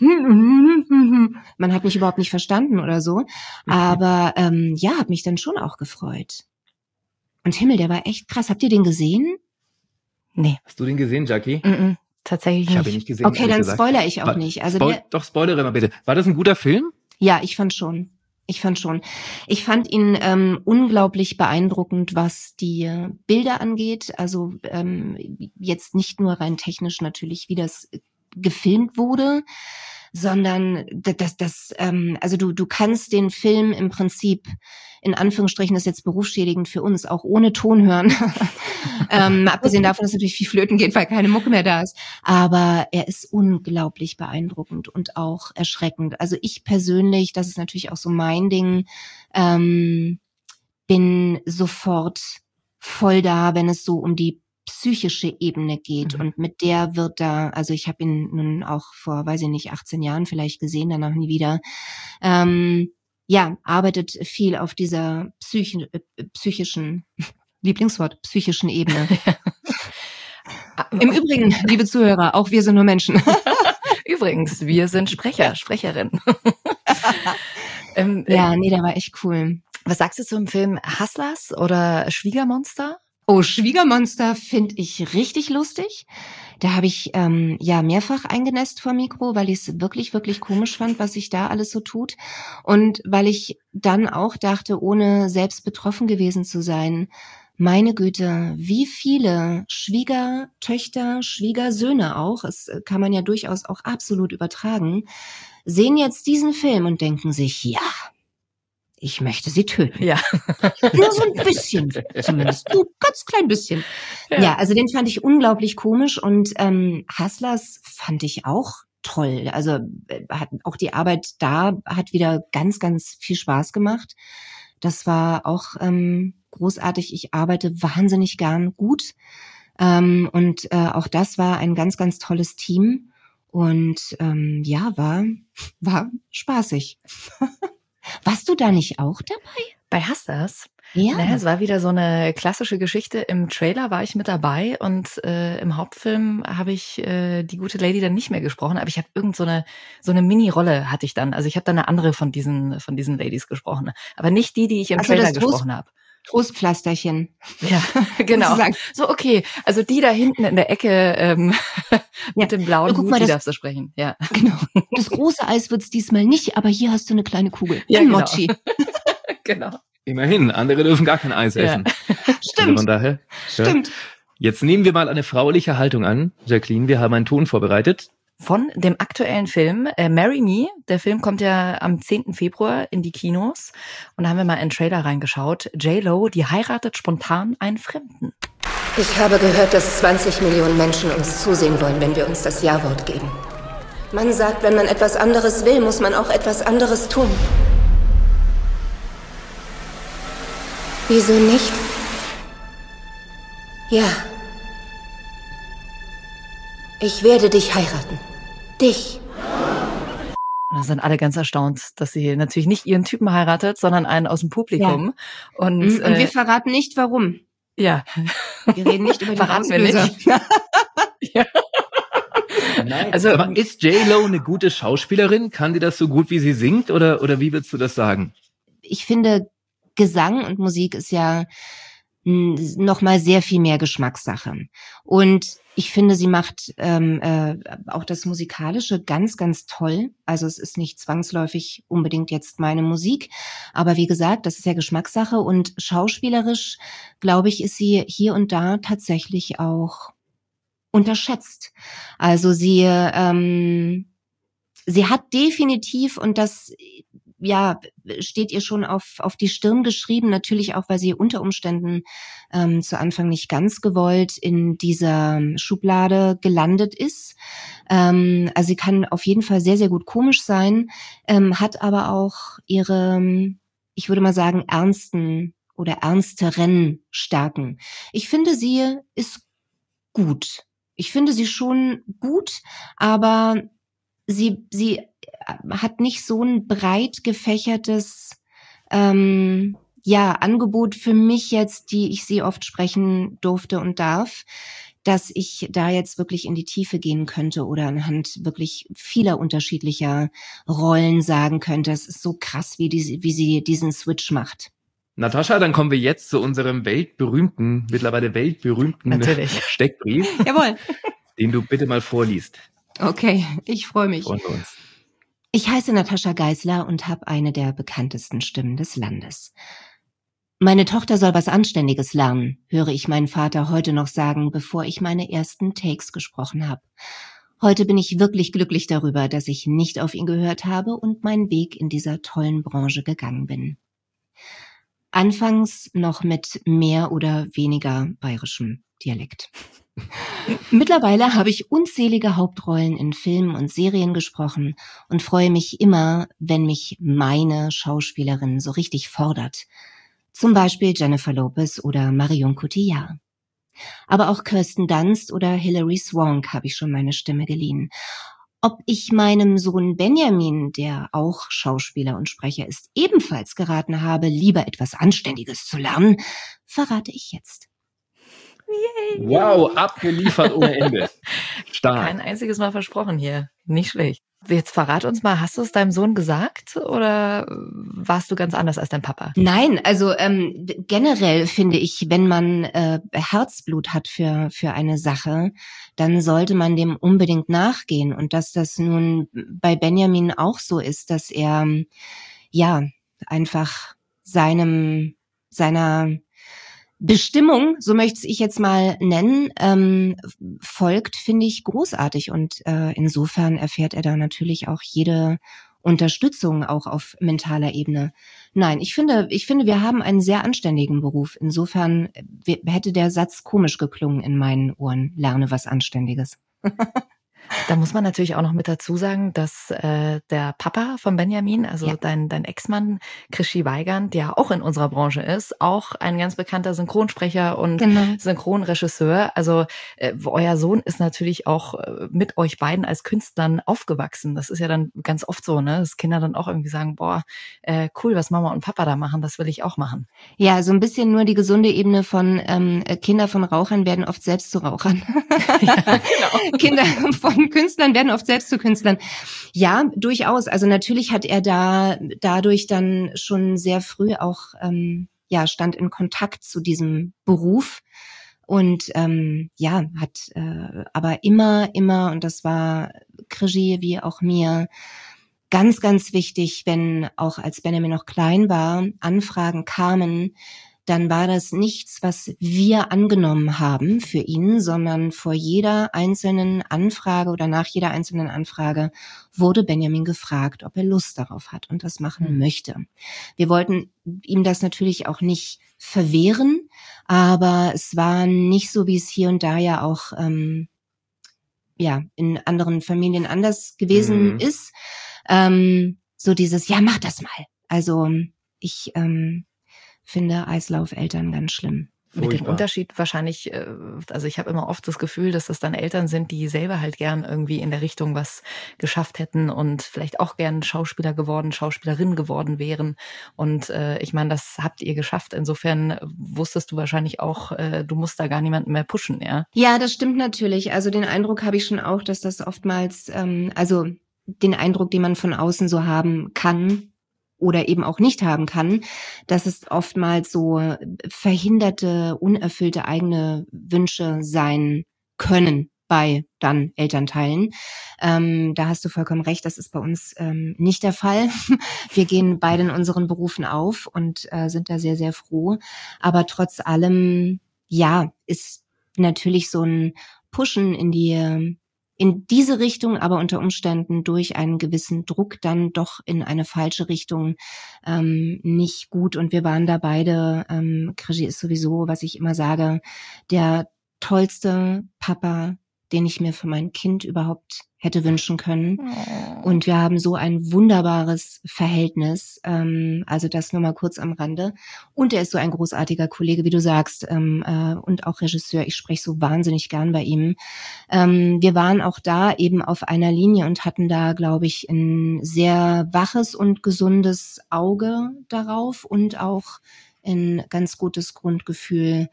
S1: Man hat mich überhaupt nicht verstanden oder so. Aber hat mich dann schon auch gefreut. Und Himmel, der war echt krass. Habt ihr den gesehen?
S6: Nee.
S5: Hast du den gesehen, Jackie?
S6: Tatsächlich
S5: Ich habe ihn
S6: nicht.
S5: nicht gesehen.
S1: Okay,
S5: ehrlich
S1: dann
S5: gesagt.
S1: spoiler ich auch nicht. Also
S5: Doch, spoilere mal bitte. War das ein guter Film?
S1: ja, ich fand schon. Ich fand ihn unglaublich beeindruckend, was die Bilder angeht. Also jetzt nicht nur rein technisch natürlich, wie das gefilmt wurde, sondern also du kannst den Film im Prinzip, in Anführungsstrichen, das ist jetzt berufsschädigend für uns, auch ohne Ton hören. Abgesehen davon, dass natürlich viel flöten geht, weil keine Mucke mehr da ist. Aber er ist unglaublich beeindruckend und auch erschreckend. Also ich persönlich, das ist natürlich auch so mein Ding, bin sofort voll da, wenn es so um die psychische Ebene geht. Und mit der wird da, also ich habe ihn nun auch vor, 18 Jahren vielleicht gesehen, danach nie wieder, arbeitet viel auf dieser psychischen, Lieblingswort, psychischen Ebene. Im Übrigen, liebe Zuhörer, auch wir sind nur Menschen.
S6: Übrigens, wir sind Sprecherinnen.
S1: Ja, nee, der war echt cool.
S6: Was sagst du zum Film Hustlers oder Schwiegermonster?
S1: Oh, Schwiegermonster finde ich richtig lustig. Da habe ich mehrfach eingenässt vor Mikro, weil ich es wirklich, wirklich komisch fand, was sich da alles so tut. Und weil ich dann auch dachte, ohne selbst betroffen gewesen zu sein, meine Güte, wie viele Schwiegertöchter, Schwiegersöhne auch, das kann man ja durchaus auch absolut übertragen, sehen jetzt diesen Film und denken sich, ja, ich möchte sie töten.
S6: Ja.
S1: Nur so ein bisschen, zumindest. Nur ganz klein bisschen. Ja, also den fand ich unglaublich komisch und Hustlers fand ich auch toll. Also auch die Arbeit da hat wieder ganz, ganz viel Spaß gemacht. Das war auch großartig. Ich arbeite wahnsinnig gern gut. Und auch das war ein ganz, ganz tolles Team. Und war spaßig. Warst du da nicht auch dabei?
S6: Bei Hustlers?
S1: Ja.
S6: Naja, es war wieder so eine klassische Geschichte. Im Trailer war ich mit dabei und im Hauptfilm habe ich die gute Lady dann nicht mehr gesprochen, aber ich habe so eine Mini-Rolle hatte ich dann. Also ich habe dann eine andere von diesen Ladies gesprochen, aber nicht die ich im Trailer gesprochen habe.
S1: Trostpflasterchen.
S6: Ja, genau. So, okay. Also die da hinten in der Ecke mit dem blauen Hut, die darfst du sprechen. Ja.
S1: Genau. Das große Eis wird's diesmal nicht, aber hier hast du eine kleine Kugel.
S6: Ja,
S1: ein
S6: genau.
S1: Mochi.
S6: Genau.
S5: Immerhin, andere dürfen gar kein Eis essen.
S1: Stimmt.
S5: Also von daher,
S1: Stimmt.
S5: Jetzt nehmen wir mal eine frauliche Haltung an. Jacqueline, wir haben einen Ton vorbereitet.
S6: Von dem aktuellen Film Marry Me. Der Film kommt ja am 10. Februar in die Kinos. Und da haben wir mal einen Trailer reingeschaut. J.Lo, die heiratet spontan einen Fremden.
S7: Ich habe gehört, dass 20 Millionen Menschen uns zusehen wollen, wenn wir uns das Ja-Wort geben. Man sagt, wenn man etwas anderes will, muss man auch etwas anderes tun. Wieso nicht? Ja. Ich werde dich heiraten. Dich.
S6: Und da sind alle ganz erstaunt, dass sie natürlich nicht ihren Typen heiratet, sondern einen aus dem Publikum.
S1: Ja. Und wir verraten nicht, warum.
S6: Ja.
S1: Wir reden nicht über die
S6: Verraten wir
S1: Auslöser.
S6: nicht. Ja.
S5: Nein, also, aber ist J.Lo eine gute Schauspielerin? Kann die das so gut, wie sie singt? Oder wie würdest du das sagen?
S1: Ich finde, Gesang und Musik ist ja noch mal sehr viel mehr Geschmackssache. Und ich finde, sie macht auch das Musikalische ganz, ganz toll. Also es ist nicht zwangsläufig unbedingt jetzt meine Musik. Aber wie gesagt, das ist ja Geschmackssache. Und schauspielerisch, glaube ich, ist sie hier und da tatsächlich auch unterschätzt. Also sie hat definitiv, und das steht ihr schon auf die Stirn geschrieben, natürlich auch, weil sie unter Umständen zu Anfang nicht ganz gewollt in dieser Schublade gelandet ist. Also sie kann auf jeden Fall sehr, sehr gut komisch sein, hat aber auch ihre, ich würde mal sagen, ernsten oder ernsteren Stärken. Ich finde, sie ist gut. Ich finde sie schon gut, aber sie hat nicht so ein breit gefächertes Angebot für mich jetzt, die ich sie oft sprechen durfte und darf, dass ich da jetzt wirklich in die Tiefe gehen könnte oder anhand wirklich vieler unterschiedlicher Rollen sagen könnte. Es ist so krass, wie sie diesen Switch macht.
S5: Natascha, dann kommen wir jetzt zu unserem mittlerweile weltberühmten
S6: Natürlich.
S5: Steckbrief,
S1: Jawohl.
S5: den du bitte mal vorliest.
S1: Okay, ich freue mich.
S5: Von uns.
S1: Ich heiße Natascha Geisler und habe eine der bekanntesten Stimmen des Landes. Meine Tochter soll was Anständiges lernen, höre ich meinen Vater heute noch sagen, bevor ich meine ersten Takes gesprochen habe. Heute bin ich wirklich glücklich darüber, dass ich nicht auf ihn gehört habe und meinen Weg in dieser tollen Branche gegangen bin. Anfangs noch mit mehr oder weniger bayerischem Dialekt. Mittlerweile habe ich unzählige Hauptrollen in Filmen und Serien gesprochen und freue mich immer, wenn mich meine Schauspielerin so richtig fordert. Zum Beispiel Jennifer Lopez oder Marion Cotillard. Aber auch Kirsten Dunst oder Hilary Swank habe ich schon meine Stimme geliehen. Ob ich meinem Sohn Benjamin, der auch Schauspieler und Sprecher ist, ebenfalls geraten habe, lieber etwas Anständiges zu lernen, verrate ich jetzt.
S5: Wow, abgeliefert ohne Ende. Stark.
S6: Kein einziges Mal versprochen hier. Nicht schlecht. Jetzt verrat uns mal, hast du es deinem Sohn gesagt oder warst du ganz anders als dein Papa?
S1: Nein, also generell finde ich, wenn man Herzblut hat für eine Sache, dann sollte man dem unbedingt nachgehen. Und dass das nun bei Benjamin auch so ist, dass er ja einfach seiner Bestimmung, so möchte ich jetzt mal nennen, folgt, finde ich großartig. Und insofern erfährt er da natürlich auch jede Unterstützung auch auf mentaler Ebene. Nein, ich finde, wir haben einen sehr anständigen Beruf. Insofern hätte der Satz komisch geklungen in meinen Ohren. Lerne was Anständiges.
S6: Da muss man natürlich auch noch mit dazu sagen, dass der Papa von Benjamin, also dein Ex-Mann, Krischi Weigand, der auch in unserer Branche ist, auch ein ganz bekannter Synchronsprecher und Synchronregisseur. Also euer Sohn ist natürlich auch mit euch beiden als Künstlern aufgewachsen. Das ist ja dann ganz oft so, ne, dass Kinder dann auch irgendwie sagen, boah, cool, was Mama und Papa da machen, das will ich auch machen. Ja, so ein bisschen nur die gesunde Ebene von Kinder von Rauchern werden oft selbst zu Rauchern. Ja, genau. Kinder von Künstlern werden oft selbst zu Künstlern. Ja, durchaus. Also natürlich hat er dadurch dann schon sehr früh auch stand in Kontakt zu diesem Beruf und hat aber immer und das war Krischi wie auch mir ganz, ganz wichtig, wenn auch als Benjamin noch klein war, Anfragen kamen, dann war das nichts, was wir angenommen haben für ihn, sondern vor jeder einzelnen Anfrage oder nach jeder einzelnen Anfrage wurde Benjamin gefragt, ob er Lust darauf hat und das machen möchte. Wir wollten ihm das natürlich auch nicht verwehren, aber es war nicht so, wie es hier und da ja auch in anderen Familien anders gewesen ist. So dieses, ja, mach das mal. Also ich finde Eislaufeltern ganz schlimm. Mit dem Unterschied wahrscheinlich, also ich habe immer oft das Gefühl, dass das dann Eltern sind, die selber halt gern irgendwie in der Richtung was geschafft hätten und vielleicht auch gern Schauspielerin geworden wären. Und ich meine, das habt ihr geschafft. Insofern wusstest du wahrscheinlich auch, du musst da gar niemanden mehr pushen, ja? Ja, das stimmt natürlich. Also den Eindruck habe ich schon auch, dass das oftmals, den Eindruck, den man von außen so haben kann, oder eben auch nicht haben kann, dass es oftmals so verhinderte, unerfüllte eigene Wünsche sein können bei dann Elternteilen. Da hast du vollkommen recht, das ist bei uns nicht der Fall. Wir gehen beide in unseren Berufen auf und sind da sehr, sehr froh. Aber trotz allem, ist natürlich so ein Pushen in diese Richtung, aber unter Umständen durch einen gewissen Druck dann doch in eine falsche Richtung nicht gut. Und wir waren da beide, Krischi ist sowieso, was ich immer sage, der tollste Papa, den ich mir für mein Kind überhaupt hätte wünschen können. Und wir haben so ein wunderbares Verhältnis, also das nur mal kurz am Rande. Und er ist so ein großartiger Kollege, wie du sagst, und auch Regisseur. Ich spreche so wahnsinnig gern bei ihm. Wir waren auch da eben auf einer Linie und hatten da, glaube ich, ein sehr waches und gesundes Auge darauf und auch ein ganz gutes Grundgefühl,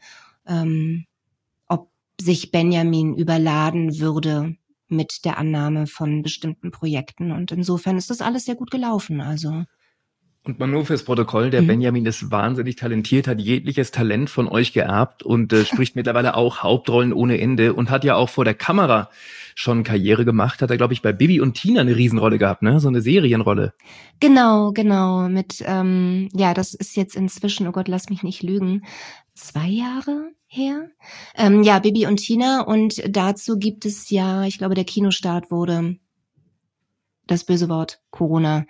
S6: ob sich Benjamin überladen würde mit der Annahme von bestimmten Projekten. Und insofern ist das alles sehr gut gelaufen. Also.
S5: Und mal nur fürs Protokoll, der Benjamin ist wahnsinnig talentiert, hat jegliches Talent von euch geerbt und spricht mittlerweile auch Hauptrollen ohne Ende und hat ja auch vor der Kamera schon Karriere gemacht. Hat er, glaube ich, bei Bibi und Tina eine Riesenrolle gehabt, ne? So eine Serienrolle.
S1: Genau. Mit, das ist jetzt inzwischen, oh Gott, lass mich nicht lügen, 2 Jahre her. Bibi und Tina, und dazu gibt es ich glaube, der Kinostart wurde, das böse Wort, Corona.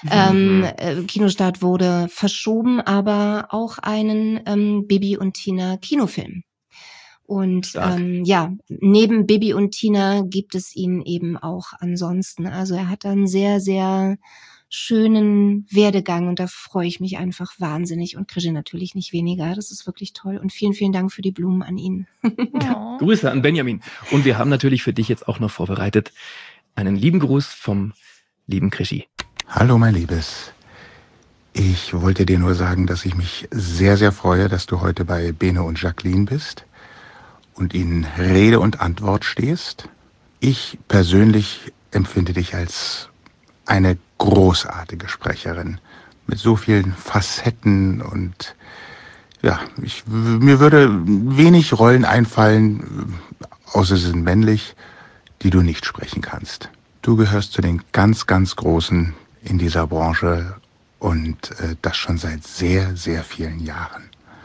S1: Kinostart wurde verschoben, aber auch einen Bibi und Tina Kinofilm. Und neben Bibi und Tina gibt es ihn eben auch ansonsten. Also er hat einen sehr, sehr schönen Werdegang und da freue ich mich einfach wahnsinnig und Krischi natürlich nicht weniger. Das ist wirklich toll und vielen, vielen Dank für die Blumen an ihn.
S5: Ja. Grüße an Benjamin. Und wir haben natürlich für dich jetzt auch noch vorbereitet einen lieben Gruß vom lieben Krischi.
S8: Hallo mein Liebes. Ich wollte dir nur sagen, dass ich mich sehr, sehr freue, dass du heute bei Bene und Jacqueline bist und ihnen Rede und Antwort stehst. Ich persönlich empfinde dich als eine großartige Sprecherin mit so vielen Facetten und ja, mir würde wenig Rollen einfallen, außer sie sind männlich, die du nicht sprechen kannst. Du gehörst zu den ganz, ganz Großen in dieser Branche und das schon seit sehr, sehr vielen Jahren.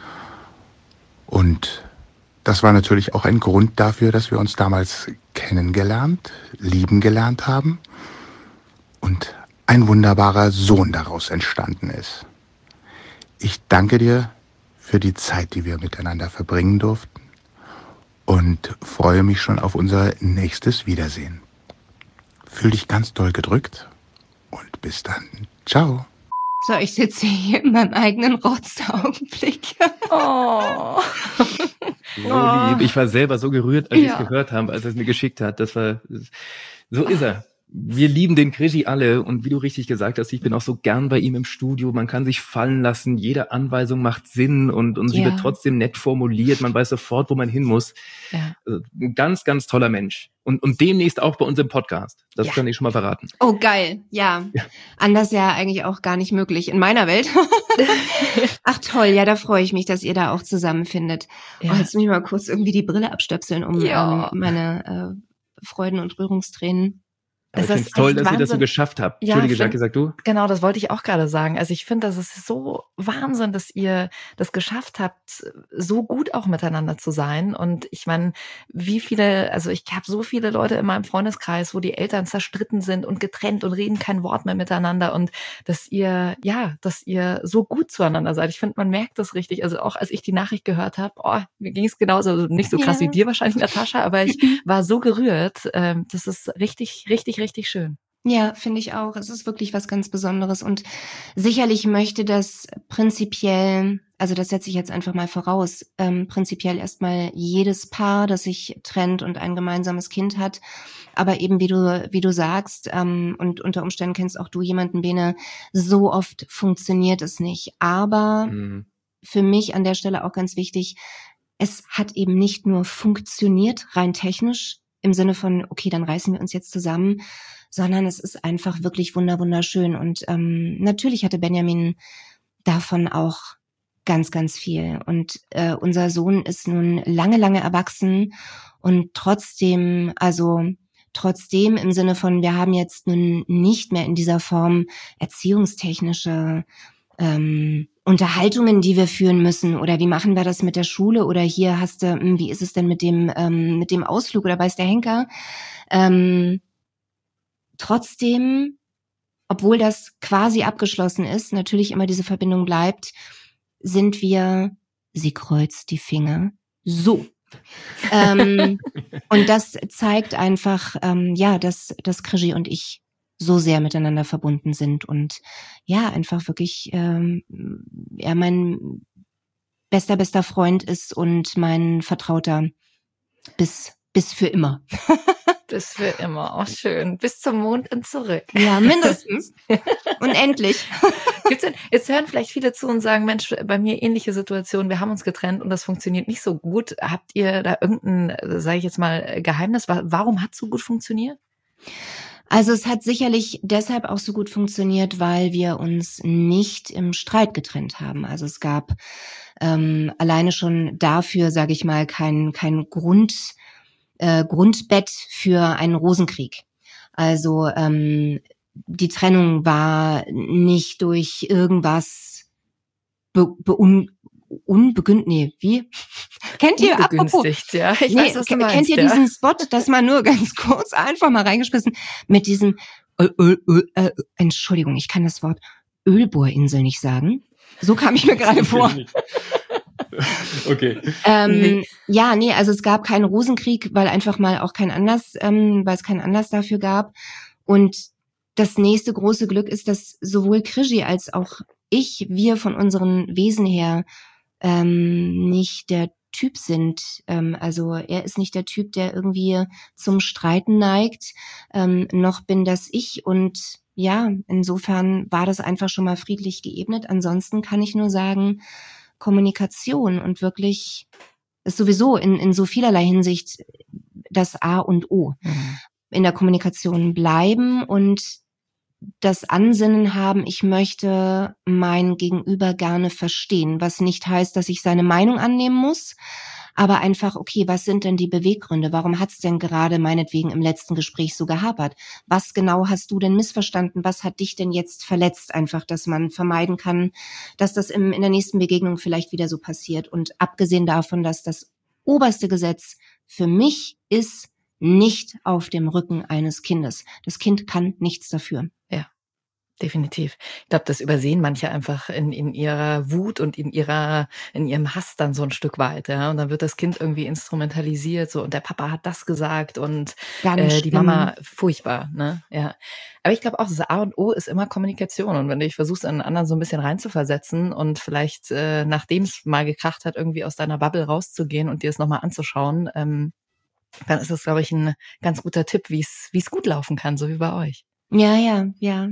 S8: Und das war natürlich auch ein Grund dafür, dass wir uns damals kennengelernt, lieben gelernt haben und ein wunderbarer Sohn daraus entstanden ist. Ich danke dir für die Zeit, die wir miteinander verbringen durften und freue mich schon auf unser nächstes Wiedersehen. Fühl dich ganz doll gedrückt und bis dann. Ciao.
S1: So, ich sitze hier in meinem eigenen Rotzaugenblick.
S6: Oh.
S5: So lieb. Ich war selber so gerührt, als ich es gehört habe, als er es mir geschickt hat. So ist er. Wir lieben den Krischi alle und wie du richtig gesagt hast, ich bin auch so gern bei ihm im Studio. Man kann sich fallen lassen, jede Anweisung macht Sinn und sie wird trotzdem nett formuliert. Man weiß sofort, wo man hin muss. Ja. Also, ein ganz, ganz toller Mensch. Und demnächst auch bei uns im Podcast. Das kann ich schon mal verraten.
S1: Oh, geil. Ja. Anders ja eigentlich auch gar nicht möglich in meiner Welt. Ach toll, ja, da freue ich mich, dass ihr da auch zusammenfindet. Ja. Oh, jetzt muss ich mal kurz irgendwie die Brille abstöpseln, um meine Freuden und Rührungstränen.
S5: Aber ich finde es toll, dass ihr das so geschafft habt. Entschuldige, Jackie, sag du?
S6: Genau, das wollte ich auch gerade sagen. Also ich finde, das ist so Wahnsinn, dass ihr das geschafft habt, so gut auch miteinander zu sein. Und ich meine, ich habe so viele Leute in meinem Freundeskreis, wo die Eltern zerstritten sind und getrennt und reden kein Wort mehr miteinander. Und dass ihr so gut zueinander seid. Ich finde, man merkt das richtig. Also auch als ich die Nachricht gehört habe, mir ging es genauso, also nicht so krass wie dir wahrscheinlich, Natascha, aber ich war so gerührt. Das ist richtig, richtig, richtig schön.
S1: Ja, finde ich auch. Es ist wirklich was ganz Besonderes und sicherlich möchte das prinzipiell, also das setze ich jetzt einfach mal voraus, prinzipiell erstmal jedes Paar, das sich trennt und ein gemeinsames Kind hat. Aber eben wie du sagst, und unter Umständen kennst auch du jemanden, Bene, so oft funktioniert es nicht. Aber für mich an der Stelle auch ganz wichtig, es hat eben nicht nur funktioniert, rein technisch, im Sinne von, okay, dann reißen wir uns jetzt zusammen, sondern es ist einfach wirklich wunderschön. Und natürlich hatte Benjamin davon auch ganz, ganz viel. Und unser Sohn ist nun lange, lange erwachsen und trotzdem im Sinne von, wir haben jetzt nun nicht mehr in dieser Form erziehungstechnische Unterhaltungen, die wir führen müssen, oder wie machen wir das mit der Schule, oder hier hast du, wie ist es denn mit dem Ausflug, oder weiß der Henker. Trotzdem, obwohl das quasi abgeschlossen ist, natürlich immer diese Verbindung bleibt, sind wir, sie kreuzt die Finger, so. Und das zeigt einfach, dass Krischi und ich so sehr miteinander verbunden sind und ja, einfach wirklich er mein bester Freund ist und mein Vertrauter bis für immer.
S6: Bis für immer, auch schön. Bis zum Mond und zurück.
S1: Ja, mindestens. Unendlich.
S6: Jetzt hören vielleicht viele zu und sagen, Mensch, bei mir ähnliche Situation, wir haben uns getrennt und das funktioniert nicht so gut. Habt ihr da irgendein, sage ich jetzt mal, Geheimnis? Warum hat es so gut funktioniert?
S1: Also es hat sicherlich deshalb auch so gut funktioniert, weil wir uns nicht im Streit getrennt haben. Also es gab alleine schon dafür, sage ich mal, kein Grundbett für einen Rosenkrieg. Also die Trennung war nicht durch irgendwas Kennt ihr
S6: begünstigt, ja? Ich weiß, was du meinst,
S1: kennt ihr diesen Spot, das mal nur ganz kurz einfach mal reingeschmissen mit diesem Entschuldigung, ich kann das Wort Ölbohrinsel nicht sagen. So kam ich mir gerade vor.
S5: Okay.
S1: Also es gab keinen Rosenkrieg, weil einfach mal auch weil es keinen Anlass dafür gab. Und das nächste große Glück ist, dass sowohl Krischi als auch wir von unseren Wesen her nicht der Typ sind. Also er ist nicht der Typ, der irgendwie zum Streiten neigt, noch bin das ich. Und ja, insofern war das einfach schon mal friedlich geebnet. Ansonsten kann ich nur sagen, Kommunikation und wirklich ist sowieso in so vielerlei Hinsicht das A und O. in der Kommunikation bleiben und das Ansinnen haben, ich möchte mein Gegenüber gerne verstehen, was nicht heißt, dass ich seine Meinung annehmen muss, aber einfach, okay, was sind denn die Beweggründe? Warum hat's denn gerade meinetwegen im letzten Gespräch so gehapert? Was genau hast du denn missverstanden? Was hat dich denn jetzt verletzt? Einfach, dass man vermeiden kann, dass das in der nächsten Begegnung vielleicht wieder so passiert. Und abgesehen davon, dass das oberste Gesetz für mich ist, nicht auf dem Rücken eines Kindes. Das Kind kann nichts dafür.
S6: Ja, definitiv. Ich glaube, das übersehen manche einfach in ihrer Wut und in ihrem Hass dann so ein Stück weit. Ja? Und dann wird das Kind irgendwie instrumentalisiert, so, und der Papa hat das gesagt und die Mama, furchtbar. Ne? Ja. Aber ich glaube auch, das A und O ist immer Kommunikation. Und wenn du dich versuchst, einen anderen so ein bisschen reinzuversetzen und vielleicht, nachdem es mal gekracht hat, irgendwie aus deiner Bubble rauszugehen und dir es nochmal anzuschauen, dann ist das, glaube ich, ein ganz guter Tipp, wie es gut laufen kann, so wie bei euch.
S1: Ja.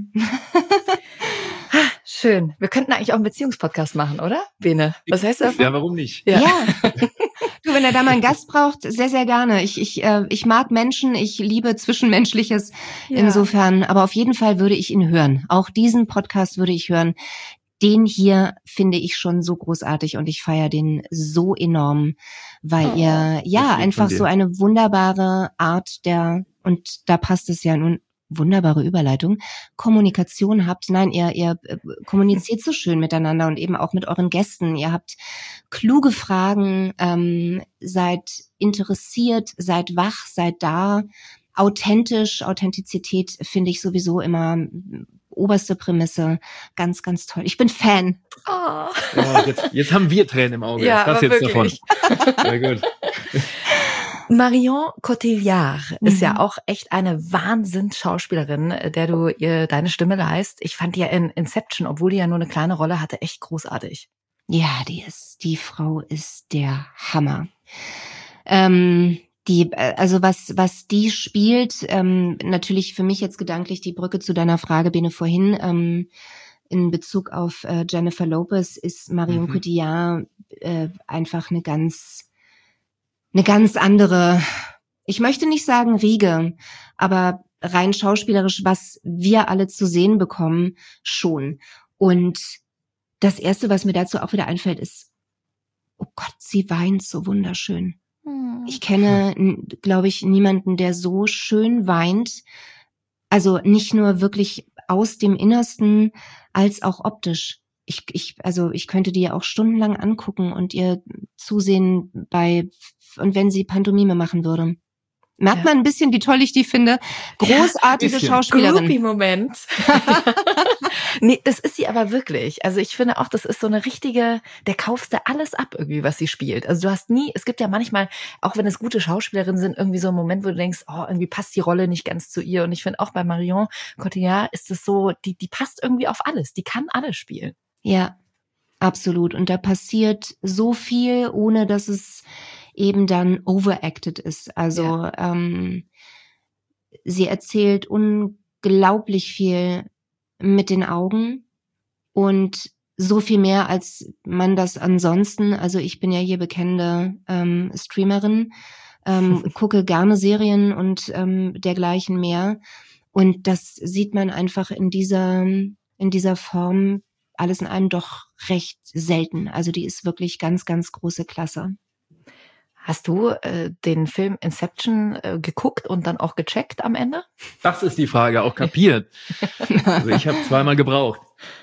S6: Schön. Wir könnten eigentlich auch einen Beziehungspodcast machen, oder, Bene? Was heißt das?
S5: Ja, warum nicht?
S1: Ja. Du, wenn er da mal einen Gast braucht, sehr, sehr gerne. Ich mag Menschen, ich liebe Zwischenmenschliches insofern, aber auf jeden Fall würde ich ihn hören. Auch diesen Podcast würde ich hören. Den hier finde ich schon so großartig und ich feiere den so enorm, weil ihr einfach so eine wunderbare Art und da passt es ja nun, wunderbare Überleitung, Kommunikation habt. Nein, ihr kommuniziert so schön miteinander und eben auch mit euren Gästen. Ihr habt kluge Fragen, seid interessiert, seid wach, seid da. Authentizität finde ich sowieso immer oberste Prämisse. Ganz, ganz toll. Ich bin Fan.
S6: Oh.
S5: Ja, jetzt haben wir Tränen im Auge.
S6: Ja,
S5: das jetzt
S6: wirklich.
S5: davon. Sehr gut.
S6: Marion Cotillard ist ja auch echt eine Wahnsinns-Schauspielerin, der du ihr deine Stimme leihst. Ich fand die ja in Inception, obwohl die ja nur eine kleine Rolle hatte, echt großartig.
S1: Ja, die Frau ist der Hammer. Also was die spielt, natürlich für mich jetzt gedanklich die Brücke zu deiner Frage, Bene, vorhin, in Bezug auf Jennifer Lopez ist Marion Cotillard einfach eine ganz andere, ich möchte nicht sagen Riege, aber rein schauspielerisch, was wir alle zu sehen bekommen, schon. Und das Erste, was mir dazu auch wieder einfällt, ist, oh Gott, sie weint so wunderschön. Ich kenne, glaube ich, niemanden, der so schön weint. Also nicht nur wirklich aus dem Innersten, als auch optisch. Ich könnte die ja auch stundenlang angucken und ihr zusehen und wenn sie Pantomime machen würde. Merkt man ein bisschen, wie toll ich die finde. Großartige Schauspielerin.
S6: Groupie-Moment. Nee, das ist sie aber wirklich. Also ich finde auch, das ist so eine richtige, der kaufst du alles ab irgendwie, was sie spielt. Also es gibt ja manchmal, auch wenn es gute Schauspielerinnen sind, irgendwie so ein Moment, wo du denkst, oh, irgendwie passt die Rolle nicht ganz zu ihr. Und ich finde auch bei Marion Cotillard ist es so, die passt irgendwie auf alles. Die kann alles spielen.
S1: Ja, absolut. Und da passiert so viel, ohne dass es eben dann overacted ist. Also sie erzählt unglaublich viel mit den Augen und so viel mehr, als man das ansonsten, also ich bin ja hier bekennende Streamerin, gucke gerne Serien und dergleichen mehr und das sieht man einfach in dieser Form alles in allem doch recht selten. Also die ist wirklich ganz, ganz große Klasse.
S6: Hast du den Film Inception geguckt und dann auch gecheckt am Ende?
S5: Das ist die Frage, auch kapiert. Also ich habe 2-mal gebraucht.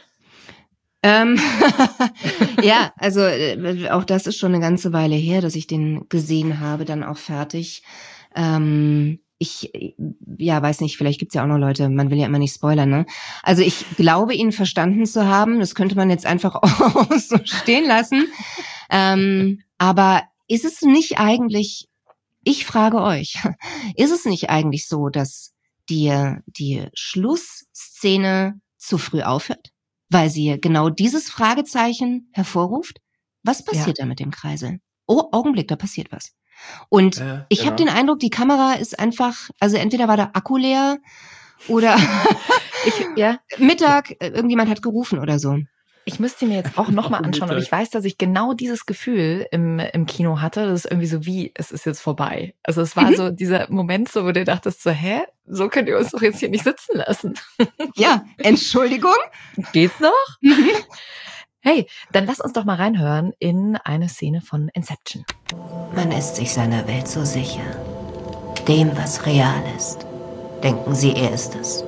S1: Ja, also auch das ist schon eine ganze Weile her, dass ich den gesehen habe, dann auch fertig. Ich weiß nicht, vielleicht gibt's ja auch noch Leute, man will ja immer nicht spoilern, ne? Also ich glaube, ihn verstanden zu haben, das könnte man jetzt einfach auch so stehen lassen. Aber ist es nicht eigentlich, ich frage euch, ist es nicht eigentlich so, dass die Schlussszene zu früh aufhört? Weil sie genau dieses Fragezeichen hervorruft? Was passiert da mit dem Kreisel? Oh, Augenblick, da passiert was. Und ich habe den Eindruck, die Kamera ist einfach, also entweder war der Akku leer oder Mittag, irgendjemand hat gerufen oder so.
S6: Ich müsste mir jetzt auch nochmal anschauen, aber ich weiß, dass ich genau dieses Gefühl im Kino hatte. Das ist irgendwie so wie, es ist jetzt vorbei. Also es war so dieser Moment, so, wo du dachtest so, hä? So könnt ihr uns doch jetzt hier nicht sitzen lassen.
S1: Ja, Entschuldigung.
S6: Geht's noch? Hey, dann lass uns doch mal reinhören in eine Szene von Inception.
S7: Man ist sich seiner Welt so sicher. Dem, was real ist. Denken Sie, er ist es?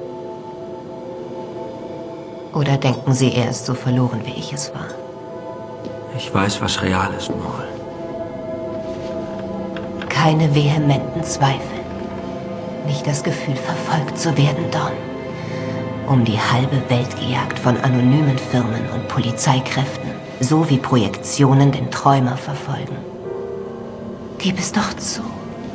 S7: Oder denken Sie, er ist so verloren, wie ich es war?
S9: Ich weiß, was real ist, Maul.
S7: Keine vehementen Zweifel. Nicht das Gefühl, verfolgt zu werden, Don. Um die halbe Welt gejagt von anonymen Firmen und Polizeikräften, so wie Projektionen den Träumer verfolgen. Gib es doch zu.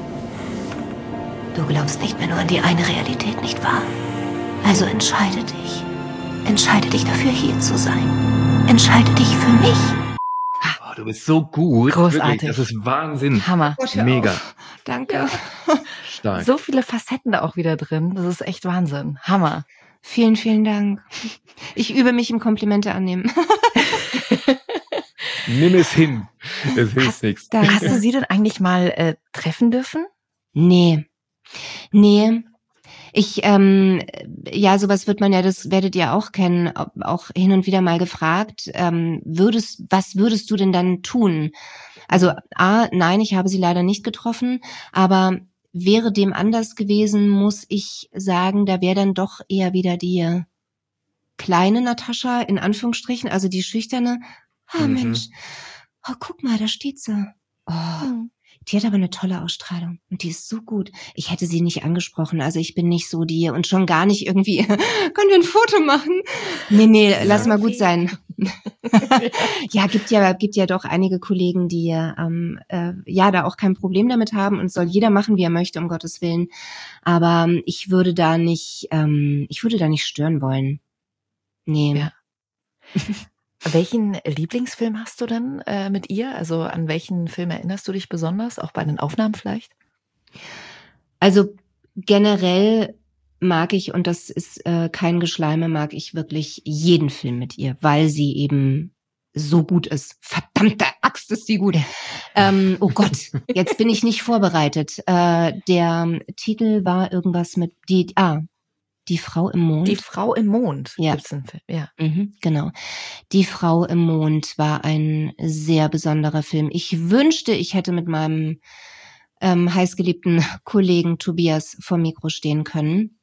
S7: Du glaubst nicht mehr nur an die eine Realität, nicht wahr? Also entscheide dich. Entscheide dich dafür, hier zu sein. Entscheide dich für mich.
S5: Oh, du bist so gut.
S6: Großartig.
S5: Wirklich, das ist Wahnsinn.
S6: Hammer.
S5: Mega.
S1: Danke.
S5: Stark.
S6: So viele Facetten da auch wieder drin. Das ist echt Wahnsinn. Hammer.
S1: Vielen, vielen Dank. Ich übe mich im Komplimente annehmen.
S5: Nimm es hin. Es hilft nichts.
S1: Danke.
S6: Hast du sie denn eigentlich mal treffen dürfen?
S1: Nee. Ich, ja, sowas wird man ja, das werdet ihr auch kennen, auch hin und wieder mal gefragt, was würdest du denn dann tun? Also, nein, ich habe sie leider nicht getroffen, aber wäre dem anders gewesen, muss ich sagen, da wäre dann doch eher wieder die kleine Natascha, in Anführungsstrichen, also die schüchterne, Mensch, oh, guck mal, da steht sie. Oh. Die hat aber eine tolle Ausstrahlung und die ist so gut. Ich hätte sie nicht angesprochen, also ich bin nicht so die und schon gar nicht irgendwie, können wir ein Foto machen? Nee, lass mal gut sein. Ja, gibt ja doch einige Kollegen, die ja da auch kein Problem damit haben und soll jeder machen, wie er möchte, um Gottes Willen. Aber ich würde da nicht stören wollen. Nee.
S6: Ja. Welchen Lieblingsfilm hast du denn mit ihr? Also an welchen Film erinnerst du dich besonders? Auch bei den Aufnahmen vielleicht?
S1: Also generell mag ich, und das ist kein Geschleime, mag ich wirklich jeden Film mit ihr, weil sie eben so gut ist. Verdammte Axt, ist die gut. Oh Gott, jetzt bin ich nicht vorbereitet. Der Titel war irgendwas mit Die Frau im Mond.
S6: Die Frau im Mond.
S1: Ja.
S6: Gibt's einen Film. Ja.
S1: Genau. Die Frau im Mond war ein sehr besonderer Film. Ich wünschte, ich hätte mit meinem heißgeliebten Kollegen Tobias vor Mikro stehen können.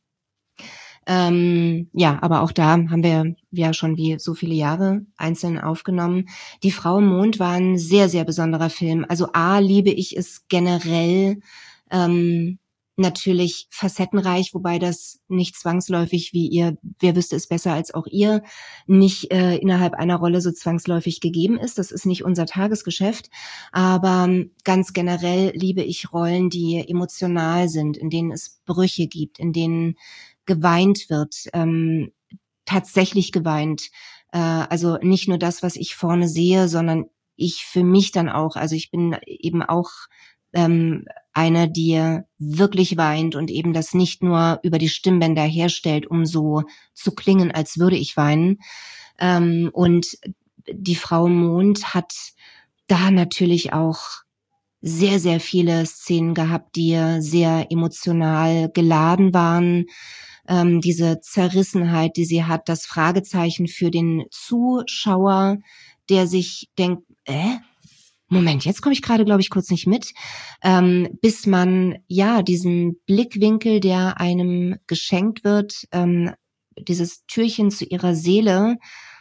S1: Ja, aber auch da haben wir ja schon wie so viele Jahre einzeln aufgenommen. Die Frau im Mond war ein sehr, sehr besonderer Film. Also liebe ich es generell, natürlich facettenreich, wobei das nicht zwangsläufig wer wüsste es besser als auch ihr, nicht innerhalb einer Rolle so zwangsläufig gegeben ist. Das ist nicht unser Tagesgeschäft. Aber ganz generell liebe ich Rollen, die emotional sind, in denen es Brüche gibt, in denen geweint wird, tatsächlich geweint. Also nicht nur das, was ich vorne sehe, sondern ich für mich dann auch. Also ich bin eben auch einer, die wirklich weint und eben das nicht nur über die Stimmbänder herstellt, um so zu klingen, als würde ich weinen. Und die Frau im Mond hat da natürlich auch sehr, sehr viele Szenen gehabt, die sehr emotional geladen waren. Diese Zerrissenheit, die sie hat, das Fragezeichen für den Zuschauer, der sich denkt, Moment, jetzt komme ich gerade, glaube ich, kurz nicht mit, bis man ja diesen Blickwinkel, der einem geschenkt wird, dieses Türchen zu ihrer Seele,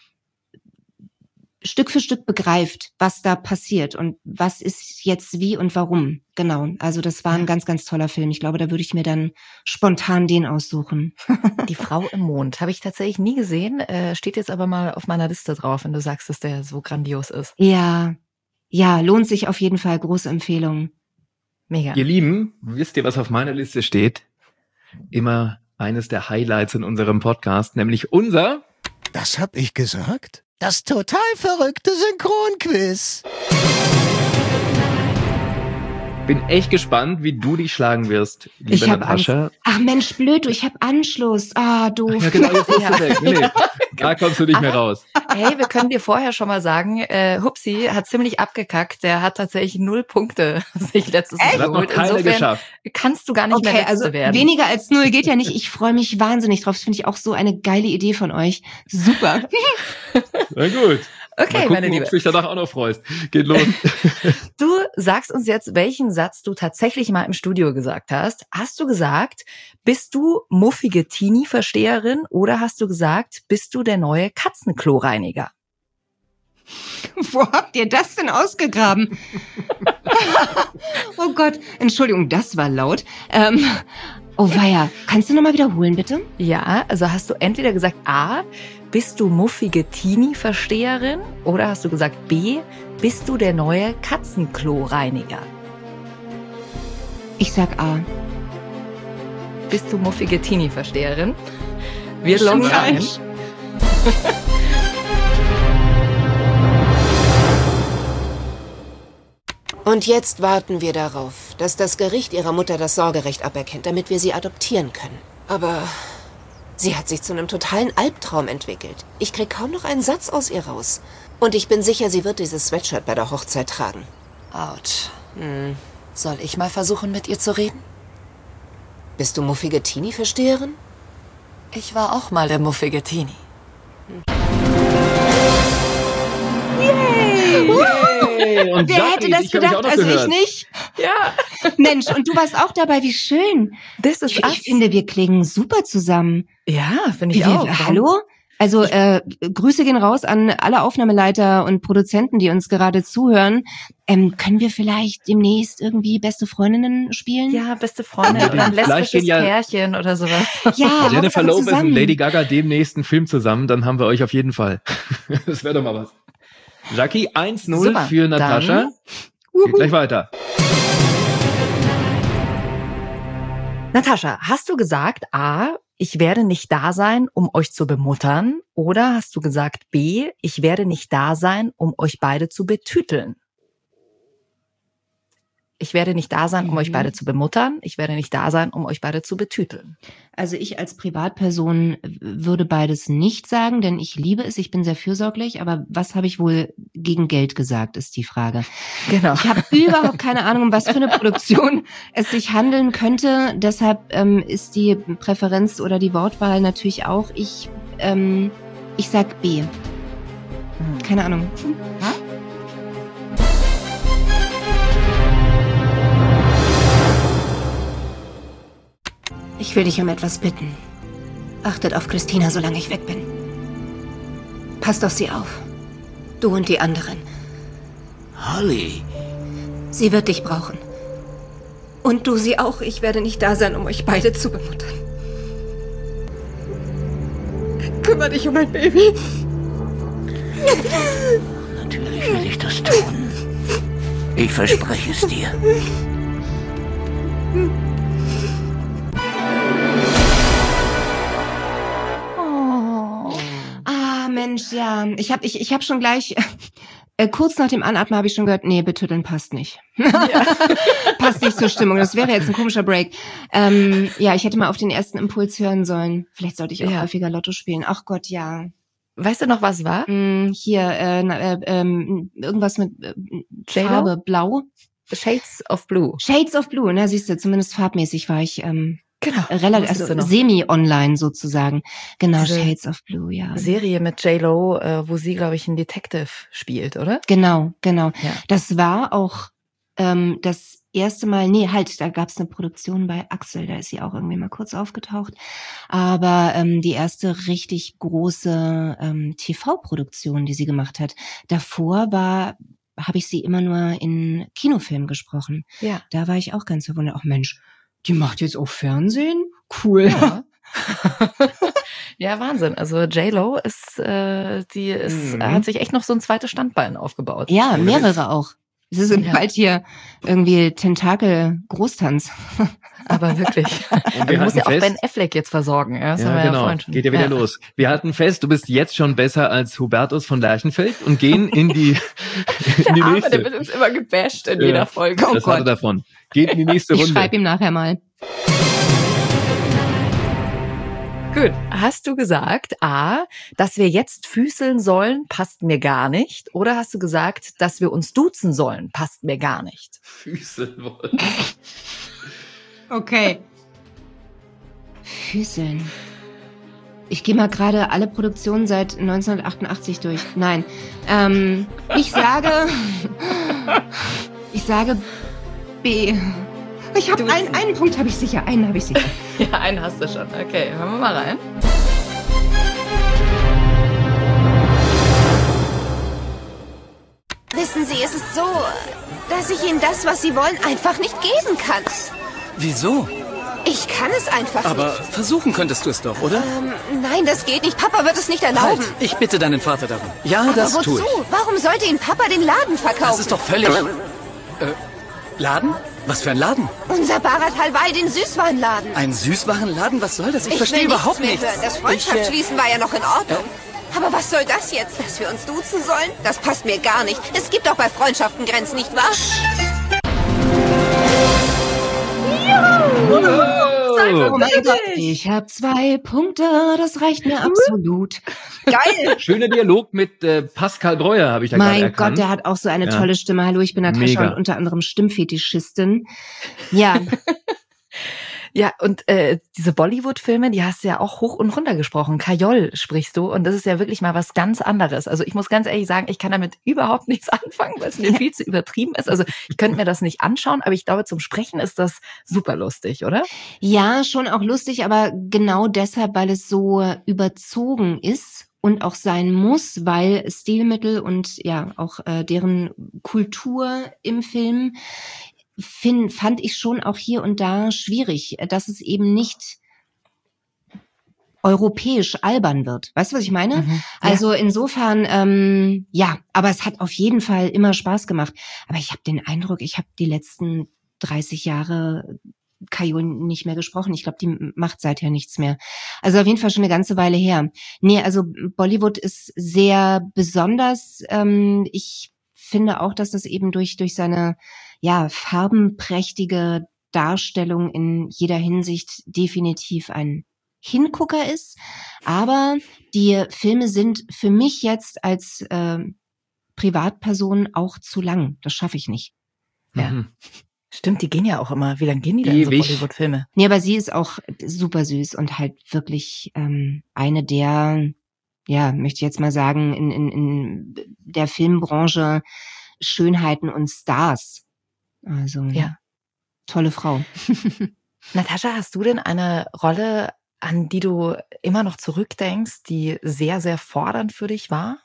S1: Stück für Stück begreift, was da passiert und was ist jetzt wie und warum. Genau, also das war ein ganz, ganz toller Film. Ich glaube, da würde ich mir dann spontan den aussuchen.
S6: Die Frau im Mond habe ich tatsächlich nie gesehen, steht jetzt aber mal auf meiner Liste drauf, wenn du sagst, dass der so grandios ist.
S1: Ja, lohnt sich auf jeden Fall. Große Empfehlung.
S6: Mega.
S5: Ihr Lieben, wisst ihr, was auf meiner Liste steht? Immer eines der Highlights in unserem Podcast, nämlich unser...
S10: Das hab ich gesagt? Das total verrückte Synchronquiz.
S5: Bin echt gespannt, wie du dich schlagen wirst, liebe
S1: Ich hab
S5: Natascha.
S1: Angst. Ach Mensch, blöd, du, ich habe Anschluss. Ah, doof.
S5: Ja, genau, jetzt bist du weg. Nee, da kommst du nicht mehr raus.
S6: Hey, wir können dir vorher schon mal sagen, Hupsi hat ziemlich abgekackt. Der hat tatsächlich 0 Punkte sich letztes Mal
S5: Das hat noch
S6: geholt.
S5: keiner
S6: Insofern
S5: geschafft.
S6: kannst du gar nicht mehr
S1: Okay,
S6: Letzte
S1: also
S6: werden.
S1: weniger als 0 geht ja nicht. Ich freue mich wahnsinnig drauf. Das finde ich auch so eine geile Idee von euch. Super.
S5: Na gut.
S6: Okay,
S5: Mal gucken,
S6: meine Liebe.
S5: ob du dich danach auch noch freust. Geht los.
S6: Du sagst uns jetzt, welchen Satz du tatsächlich mal im Studio gesagt hast. Hast du gesagt, bist du muffige Teenie-Versteherin oder hast du gesagt, bist du der neue Katzenklo-Reiniger?
S1: Wo habt ihr das denn ausgegraben? Oh Gott, Entschuldigung, das war laut. Oh weia, kannst du nochmal wiederholen, bitte?
S6: Ja, also hast du entweder gesagt A, bist du muffige Teenie-Versteherin oder hast du gesagt B, bist du der neue Katzenklo-Reiniger?
S1: Ich sag A.
S6: Bist du muffige Teenie-Versteherin? Wir
S1: Schon
S6: loggen ein.
S1: falsch.
S7: Und jetzt warten wir darauf, dass das Gericht ihrer Mutter das Sorgerecht aberkennt, damit wir sie adoptieren können. Aber sie hat sich zu einem totalen Albtraum entwickelt. Ich krieg kaum noch einen Satz aus ihr raus. Und ich bin sicher, sie wird dieses Sweatshirt bei der Hochzeit tragen.
S11: Autsch. Soll ich mal versuchen, mit ihr zu reden?
S7: Bist du muffige Teenie-Versteherin?
S11: Ich war auch mal der muffige Teenie.
S5: Und
S1: Wer hätte das gedacht? Also ich nicht.
S6: Ja.
S1: Mensch, und du warst auch dabei, wie schön.
S6: Das ist
S1: Ich finde, wir klingen super zusammen.
S6: Ja, finde ich auch.
S1: Hallo? Also Grüße gehen raus an alle Aufnahmeleiter und Produzenten, die uns gerade zuhören. Können wir vielleicht demnächst irgendwie beste Freundinnen spielen?
S6: Ja, beste Freundin oder ein lesbisches Pärchen oder sowas.
S1: Ja,
S5: Jennifer Lopez und Lady Gaga demnächst einen Film zusammen, dann haben wir euch auf jeden Fall. Das wäre doch mal was. Jackie, 1-0 für Natascha. Geht gleich weiter.
S6: Natascha, hast du gesagt A, ich werde nicht da sein, um euch zu bemuttern? Oder hast du gesagt B, ich werde nicht da sein, um euch beide zu betüteln? Ich werde nicht da sein, um euch beide zu bemuttern. Ich werde nicht da sein, um euch beide zu betüteln.
S1: Also ich als Privatperson würde beides nicht sagen, denn ich liebe es, ich bin sehr fürsorglich, aber was habe ich wohl gegen Geld gesagt, ist die Frage.
S6: Genau.
S1: Ich habe überhaupt keine Ahnung, um was für eine Produktion es sich handeln könnte, deshalb ist die Präferenz oder die Wortwahl natürlich auch, ich sag B. Keine Ahnung.
S6: Ha?
S7: Ich will dich um etwas bitten. Achtet auf Christina, solange ich weg bin. Passt auf sie auf. Du und die anderen.
S9: Holly.
S7: Sie wird dich brauchen. Und du sie auch. Ich werde nicht da sein, um euch beide zu bemuttern. Kümmere dich um mein Baby.
S9: Natürlich will ich das tun. Ich verspreche es dir.
S1: Mensch, ja. Ich hab schon gleich, kurz nach dem Anatmen habe ich schon gehört, nee, betütteln passt nicht. Ja. Passt nicht zur Stimmung. Das wäre jetzt ein komischer Break. Ja, ich hätte mal auf den ersten Impuls hören sollen. Vielleicht sollte ich auch häufiger Lotto spielen. Ach Gott, ja.
S6: Weißt du noch, was war?
S1: Hier, irgendwas mit Farbe, Blau.
S6: Shades of Blue.
S1: Shades of Blue, na siehst du, zumindest farbmäßig war ich
S6: genau,
S1: relativ, also semi-online sozusagen. Genau,
S6: diese
S1: Shades of Blue, ja.
S6: Serie mit J.Lo, wo sie, glaube ich, einen Detective spielt, oder?
S1: Genau.
S6: Ja.
S1: Das war auch das erste Mal, da gab's eine Produktion bei Axel, da ist sie auch irgendwie mal kurz aufgetaucht. Aber die erste richtig große TV-Produktion, die sie gemacht hat. Davor habe ich sie immer nur in Kinofilmen gesprochen.
S6: Ja.
S1: Da war ich auch ganz verwundert. Ach Mensch, die macht jetzt auch Fernsehen? Cool.
S6: Ja. Ja, Wahnsinn. Also J.Lo hat sich echt noch so ein zweites Standbein aufgebaut.
S1: Ja, mehrere auch. Es ist bald hier irgendwie Tentakel-Großtanz.
S6: Aber wirklich. Du musst ja auch Ben Affleck jetzt versorgen. Ja, das haben wir
S5: genau.
S6: Schon.
S5: Geht ja wieder los. Wir hatten fest, du bist jetzt schon besser als Hubertus von Lerchenfeld und gehen in die nächste.
S6: Der wird uns immer gebasht in jeder Folge.
S5: Das hat er davon. Geht in die nächste Runde.
S1: Ich schreibe ihm nachher mal.
S6: Gut. Hast du gesagt, A, dass wir jetzt füßeln sollen, passt mir gar nicht? Oder hast du gesagt, dass wir uns duzen sollen, passt mir gar nicht?
S5: Füßeln wollen.
S1: Okay. Füßeln. Ich gehe mal gerade alle Produktionen seit 1988 durch. Nein. Ich sage B. Ich habe einen Punkt habe ich sicher. Einen habe ich sicher.
S6: Ja, einen hast du schon. Okay, hören wir mal rein.
S7: Wissen Sie, es ist so, dass ich Ihnen das, was Sie wollen, einfach nicht geben kann.
S12: Wieso?
S7: Ich kann es einfach
S12: Aber
S7: nicht.
S12: versuchen könntest du es doch, oder?
S7: Nein, das geht nicht. Papa wird es nicht erlauben.
S12: Halt, ich bitte deinen Vater darum. Ja,
S7: Aber
S12: das
S7: wozu?
S12: tue ich.
S7: Warum sollte Ihnen Papa den Laden verkaufen?
S12: Das ist doch völlig... Laden? Was für ein Laden?
S7: Unser Bharat Halwai, den Süßwarenladen.
S12: Ein Süßwarenladen? Was soll das? Ich verstehe
S7: will
S12: überhaupt
S7: nichts mehr
S12: nichts.
S7: hören. Das Freundschaftsschließen war ja noch in Ordnung. Aber was soll das jetzt? Dass wir uns duzen sollen? Das passt mir gar nicht. Es gibt doch bei Freundschaften Grenzen, nicht wahr?
S1: Oh mein Gott, ich habe 2 Punkte, das reicht mir absolut. Geil.
S5: Schöner Dialog mit Pascal Breuer, habe ich da gerade erkannt.
S1: Mein Gott, der hat auch so eine tolle Stimme. Hallo, ich bin Natascha und unter anderem Stimmfetischistin. Ja.
S6: Ja, und diese Bollywood-Filme, die hast du ja auch hoch und runter gesprochen. Kajol sprichst du und das ist ja wirklich mal was ganz anderes. Also ich muss ganz ehrlich sagen, ich kann damit überhaupt nichts anfangen, weil es mir viel zu übertrieben ist. Also ich könnte mir das nicht anschauen, aber ich glaube, zum Sprechen ist das super lustig, oder?
S1: Ja, schon auch lustig, aber genau deshalb, weil es so überzogen ist und auch sein muss, weil Stilmittel und ja auch deren Kultur im Film fand ich schon auch hier und da schwierig, dass es eben nicht europäisch albern wird. Weißt du, was ich meine?
S6: Mhm, ja.
S1: Also insofern, ja, aber es hat auf jeden Fall immer Spaß gemacht. Aber ich habe den Eindruck, ich habe die letzten 30 Jahre Kajol nicht mehr gesprochen. Ich glaube, die macht seither nichts mehr. Also auf jeden Fall schon eine ganze Weile her. Nee, also Bollywood ist sehr besonders. Ich finde auch, dass das eben durch seine farbenprächtige Darstellung in jeder Hinsicht definitiv ein Hingucker ist. Aber die Filme sind für mich jetzt als Privatperson auch zu lang. Das schaffe ich nicht.
S6: Ja. Mhm. Stimmt, die gehen ja auch immer. Wie lange gehen die denn so Bollywood-Filme?
S1: Nee, aber sie ist auch super süß und halt wirklich eine der, möchte ich jetzt mal sagen, in der Filmbranche Schönheiten und Stars. Also, tolle Frau.
S6: Natascha, hast du denn eine Rolle, an die du immer noch zurückdenkst, die sehr, sehr fordernd für dich war?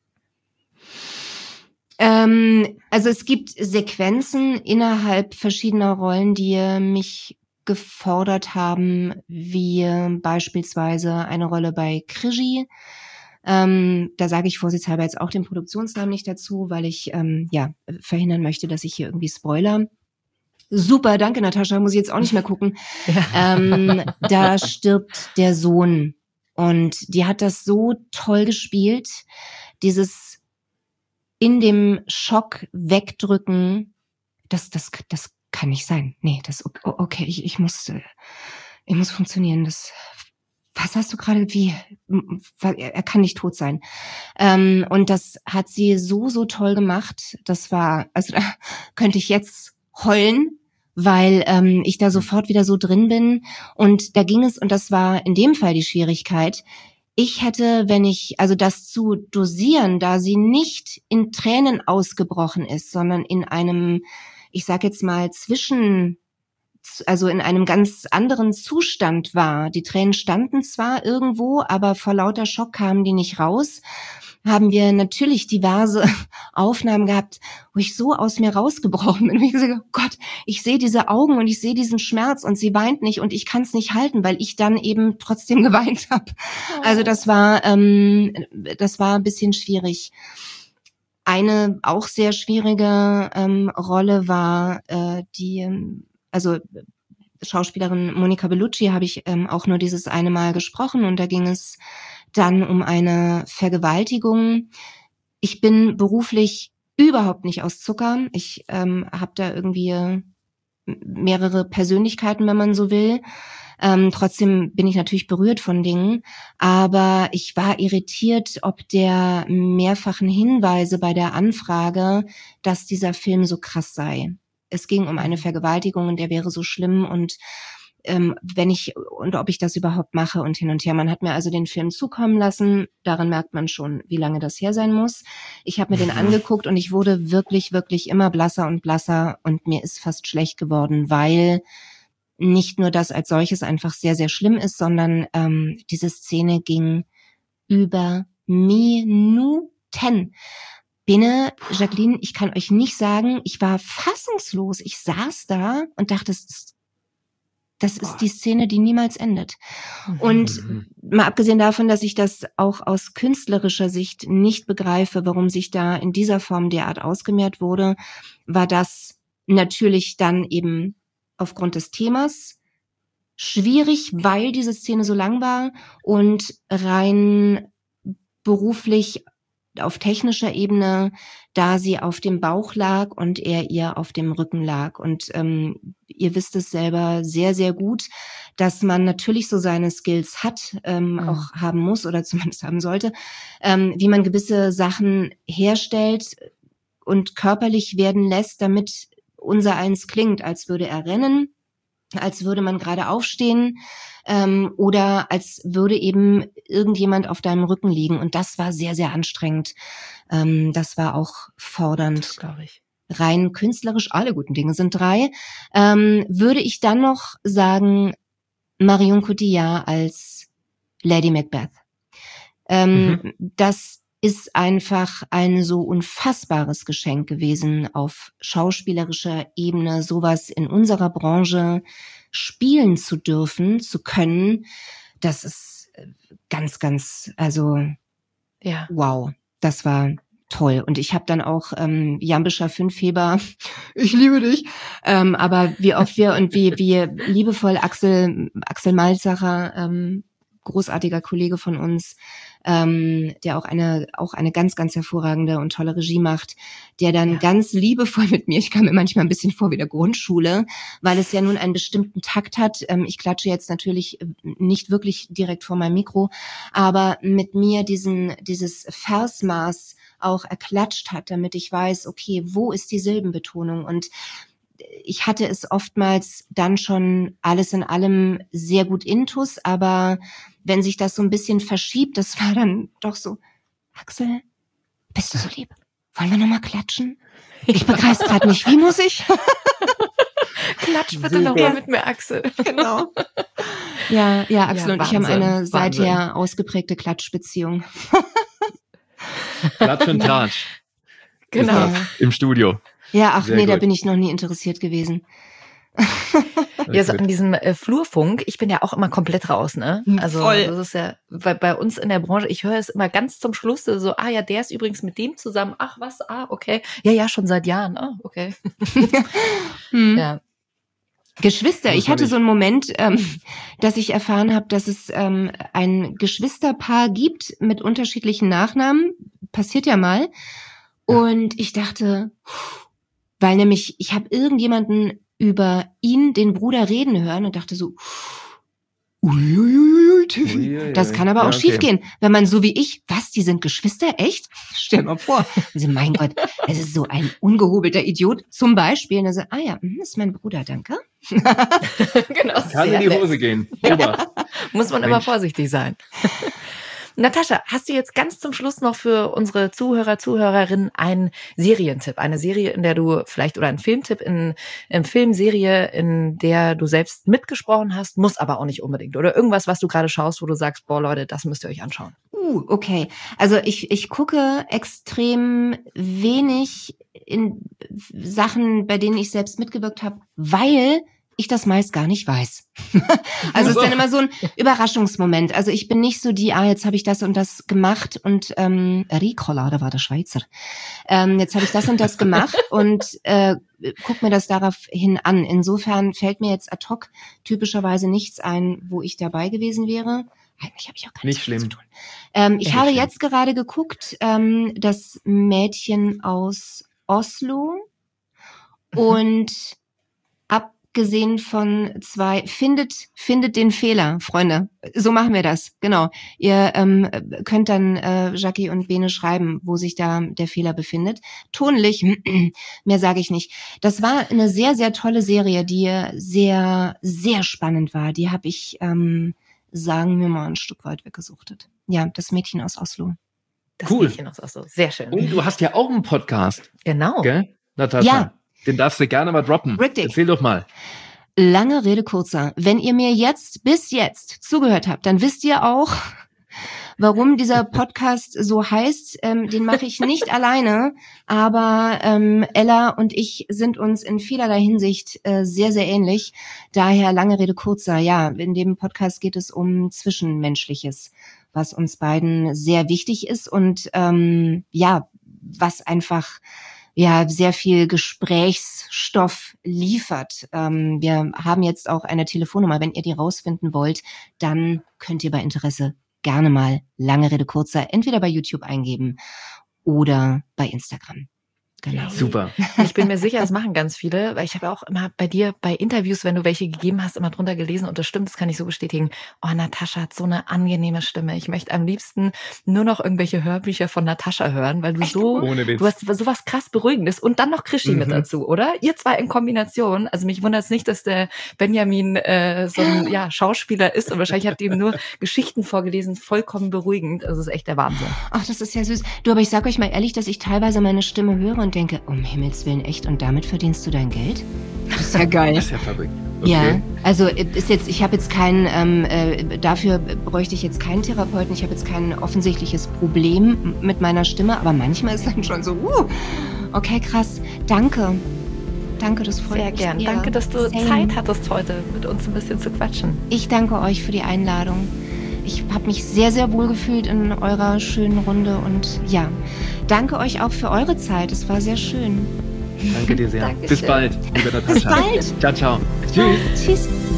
S1: Also es gibt Sequenzen innerhalb verschiedener Rollen, die mich gefordert haben, wie beispielsweise eine Rolle bei Krigi. Da sage ich vorsichtshalber jetzt auch den Produktionsnamen nicht dazu, weil ich verhindern möchte, dass ich hier irgendwie spoiler. Super, danke Natascha, muss ich jetzt auch nicht mehr gucken. Ja. Da stirbt der Sohn und die hat das so toll gespielt, dieses in dem Schock wegdrücken, das kann nicht sein. Nee, okay, ich muss funktionieren. Was hast du gerade, er kann nicht tot sein. Und das hat sie so toll gemacht. Das war, also da könnte ich jetzt heulen, weil ich da sofort wieder so drin bin. Und da ging es, und das war in dem Fall die Schwierigkeit, ich hätte, also das zu dosieren, da sie nicht in Tränen ausgebrochen ist, sondern in einem, ich sag jetzt mal, in einem ganz anderen Zustand war. Die Tränen standen zwar irgendwo, aber vor lauter Schock kamen die nicht raus. Haben wir natürlich diverse Aufnahmen gehabt, wo ich so aus mir rausgebrochen bin. Ich gesagt, oh Gott, ich sehe diese Augen und ich sehe diesen Schmerz und sie weint nicht und ich kann es nicht halten, weil ich dann eben trotzdem geweint habe. Also das war ein bisschen schwierig. Eine auch sehr schwierige Rolle war also Schauspielerin Monica Bellucci habe ich auch nur dieses eine Mal gesprochen und da ging es dann um eine Vergewaltigung. Ich bin beruflich überhaupt nicht aus Zucker. Ich habe da irgendwie mehrere Persönlichkeiten, wenn man so will. Trotzdem bin ich natürlich berührt von Dingen, aber ich war irritiert ob der mehrfachen Hinweise bei der Anfrage, dass dieser Film so krass sei. Es ging um eine Vergewaltigung und der wäre so schlimm und ob ich das überhaupt mache und hin und her. Man hat mir also den Film zukommen lassen. Daran merkt man schon, wie lange das her sein muss. Ich habe mir den angeguckt und ich wurde wirklich, wirklich immer blasser und blasser und mir ist fast schlecht geworden, weil nicht nur das als solches einfach sehr, sehr schlimm ist, sondern diese Szene ging über Minuten. Bene, Jacqueline, ich kann euch nicht sagen, ich war fassungslos. Ich saß da und dachte, das ist die Szene, die niemals endet. Und mal abgesehen davon, dass ich das auch aus künstlerischer Sicht nicht begreife, warum sich da in dieser Form derart ausgemehrt wurde, war das natürlich dann eben aufgrund des Themas schwierig, weil diese Szene so lang war und rein beruflich auf technischer Ebene, da sie auf dem Bauch lag und er ihr auf dem Rücken lag. Und ihr wisst es selber sehr, sehr gut, dass man natürlich so seine Skills hat, auch haben muss oder zumindest haben sollte, wie man gewisse Sachen herstellt und körperlich werden lässt, damit unser eins klingt, als würde er rennen, als würde man gerade aufstehen oder als würde eben irgendjemand auf deinem Rücken liegen. Und das war sehr, sehr anstrengend. Das war auch fordernd.
S6: Glaube ich.
S1: Rein künstlerisch, alle guten Dinge sind 3. Würde ich dann noch sagen, Marion Cotillard als Lady Macbeth. Das ist einfach ein so unfassbares Geschenk gewesen, auf schauspielerischer Ebene sowas in unserer Branche spielen zu dürfen, zu können. Das ist ganz, ganz, also wow, das war toll. Und ich habe dann auch Jambischer Fünfheber, ich liebe dich, aber wie oft wie liebevoll Axel Malzacher, großartiger Kollege von uns, der auch eine ganz, ganz hervorragende und tolle Regie macht, der dann ganz liebevoll mit mir, ich kam mir manchmal ein bisschen vor wie der Grundschule, weil es ja nun einen bestimmten Takt hat. Ich klatsche jetzt natürlich nicht wirklich direkt vor meinem Mikro, aber mit mir dieses Versmaß auch erklatscht hat, damit ich weiß, okay, wo ist die Silbenbetonung? Und ich hatte es oftmals dann schon alles in allem sehr gut intus, aber wenn sich das so ein bisschen verschiebt, das war dann doch so, Axel, bist du so lieb? Wollen wir nochmal klatschen? Ich begreife es gerade nicht. Wie muss ich?
S6: Klatsch bitte nochmal mit mir, Axel.
S1: Genau. Ja, Axel und ich haben eine seither ausgeprägte Klatschbeziehung.
S5: Klatsch und Tratsch.
S6: Genau.
S5: Im Studio.
S1: Ja, ach
S5: Sehr
S1: nee, da
S5: gut.
S1: bin ich noch nie interessiert gewesen.
S6: Ja, so an diesem Flurfunk, ich bin ja auch immer komplett raus, ne? Also
S1: Voll.
S6: das ist ja bei uns in der Branche, ich höre es immer ganz zum Schluss, so, der ist übrigens mit dem zusammen, ach was, okay. Ja, schon seit Jahren, okay. Ja.
S1: Geschwister, ich hatte so einen Moment, dass ich erfahren habe, dass es ein Geschwisterpaar gibt mit unterschiedlichen Nachnamen, passiert ja mal. Und ich dachte, weil nämlich ich habe irgendjemanden über ihn, den Bruder, reden hören und dachte so, uiuiui, Tiffy. Das kann aber auch schiefgehen, wenn man so wie ich, was, die sind Geschwister, echt? Stell mal vor. Also mein Gott, es ist so ein ungehobelter Idiot, zum Beispiel. Und er so, ist mein Bruder, danke.
S6: Genau.
S5: Kann in die Hose gehen. Ober.
S6: Muss man immer vorsichtig sein. Natascha, hast du jetzt ganz zum Schluss noch für unsere Zuhörerinnen einen Serientipp? Eine Serie, in der du vielleicht, oder einen Filmtipp in Filmserie, in der du selbst mitgesprochen hast, muss aber auch nicht unbedingt. Oder irgendwas, was du gerade schaust, wo du sagst, boah Leute, das müsst ihr euch anschauen.
S1: Okay. Also ich gucke extrem wenig in Sachen, bei denen ich selbst mitgewirkt habe, weil ich das meist gar nicht weiß. Also es ist dann immer so ein Überraschungsmoment. Also ich bin nicht so die, jetzt habe ich das und das gemacht und Ricola, da war der Schweizer. Jetzt habe ich das und das gemacht und guck mir das daraufhin an. Insofern fällt mir jetzt ad hoc typischerweise nichts ein, wo ich dabei gewesen wäre. Eigentlich habe ich auch gar nichts zu tun. Ich habe jetzt gerade geguckt, das Mädchen aus Oslo und abgesehen von 2, findet den Fehler, Freunde. So machen wir das, genau. Ihr könnt dann Jackie und Bene schreiben, wo sich da der Fehler befindet. Tonlich, mehr sage ich nicht. Das war eine sehr, sehr tolle Serie, die sehr, sehr spannend war. Die habe ich, sagen wir mal, ein Stück weit weggesuchtet. Ja, das Mädchen aus Oslo.
S6: Das Mädchen aus Oslo, sehr schön.
S5: Und du hast ja auch einen Podcast.
S6: Genau.
S5: Gell, Natascha?
S1: Ja.
S5: Den darfst du gerne mal droppen.
S1: Richtig.
S5: Erzähl doch mal.
S1: Lange Rede, kurzer. Wenn ihr mir bis jetzt zugehört habt, dann wisst ihr auch, warum dieser Podcast so heißt. Den mache ich nicht alleine, aber Ella und ich sind uns in vielerlei Hinsicht sehr, sehr ähnlich. Daher lange Rede, kurzer. Ja, in dem Podcast geht es um Zwischenmenschliches, was uns beiden sehr wichtig ist und was einfach sehr viel Gesprächsstoff liefert. Wir haben jetzt auch eine Telefonnummer. Wenn ihr die rausfinden wollt, dann könnt ihr bei Interesse gerne mal lange Rede kurzer entweder bei YouTube eingeben oder bei Instagram. Genau.
S5: Super.
S6: Ich bin mir sicher, das machen ganz viele, weil ich habe auch immer bei dir bei Interviews, wenn du welche gegeben hast, immer drunter gelesen und das stimmt, das kann ich so bestätigen. Oh, Natascha hat so eine angenehme Stimme. Ich möchte am liebsten nur noch irgendwelche Hörbücher von Natascha hören, weil du du hast sowas krass Beruhigendes und dann noch Krischi mit dazu, oder? Ihr zwei in Kombination. Also mich wundert es nicht, dass der Benjamin so ein Schauspieler ist und wahrscheinlich habt ihr ihm nur Geschichten vorgelesen, vollkommen beruhigend. Also das ist echt der Wahnsinn.
S1: Ach, das ist ja süß. Du, aber ich sag euch mal ehrlich, dass ich teilweise meine Stimme höre und denke, um Himmels Willen, echt? Und damit verdienst du dein Geld? Das ist ja geil.
S5: Das ist ja verrückt. Okay.
S1: Ja, also ich habe jetzt keinen, dafür bräuchte ich jetzt keinen Therapeuten, ich habe jetzt kein offensichtliches Problem mit meiner Stimme, aber manchmal ist dann schon so, okay, krass, danke. Danke, das freut mich
S6: sehr gern. Danke, dass du Zeit hattest, heute mit uns ein bisschen zu quatschen.
S1: Ich danke euch für die Einladung. Ich habe mich sehr, sehr wohl gefühlt in eurer schönen Runde und danke euch auch für eure Zeit. Es war sehr schön.
S5: Danke dir sehr.
S6: Dankeschön.
S5: Bis bald, liebe Natascha.
S1: Bis bald.
S5: Ciao, ciao. Tschüss.
S1: Tschüss.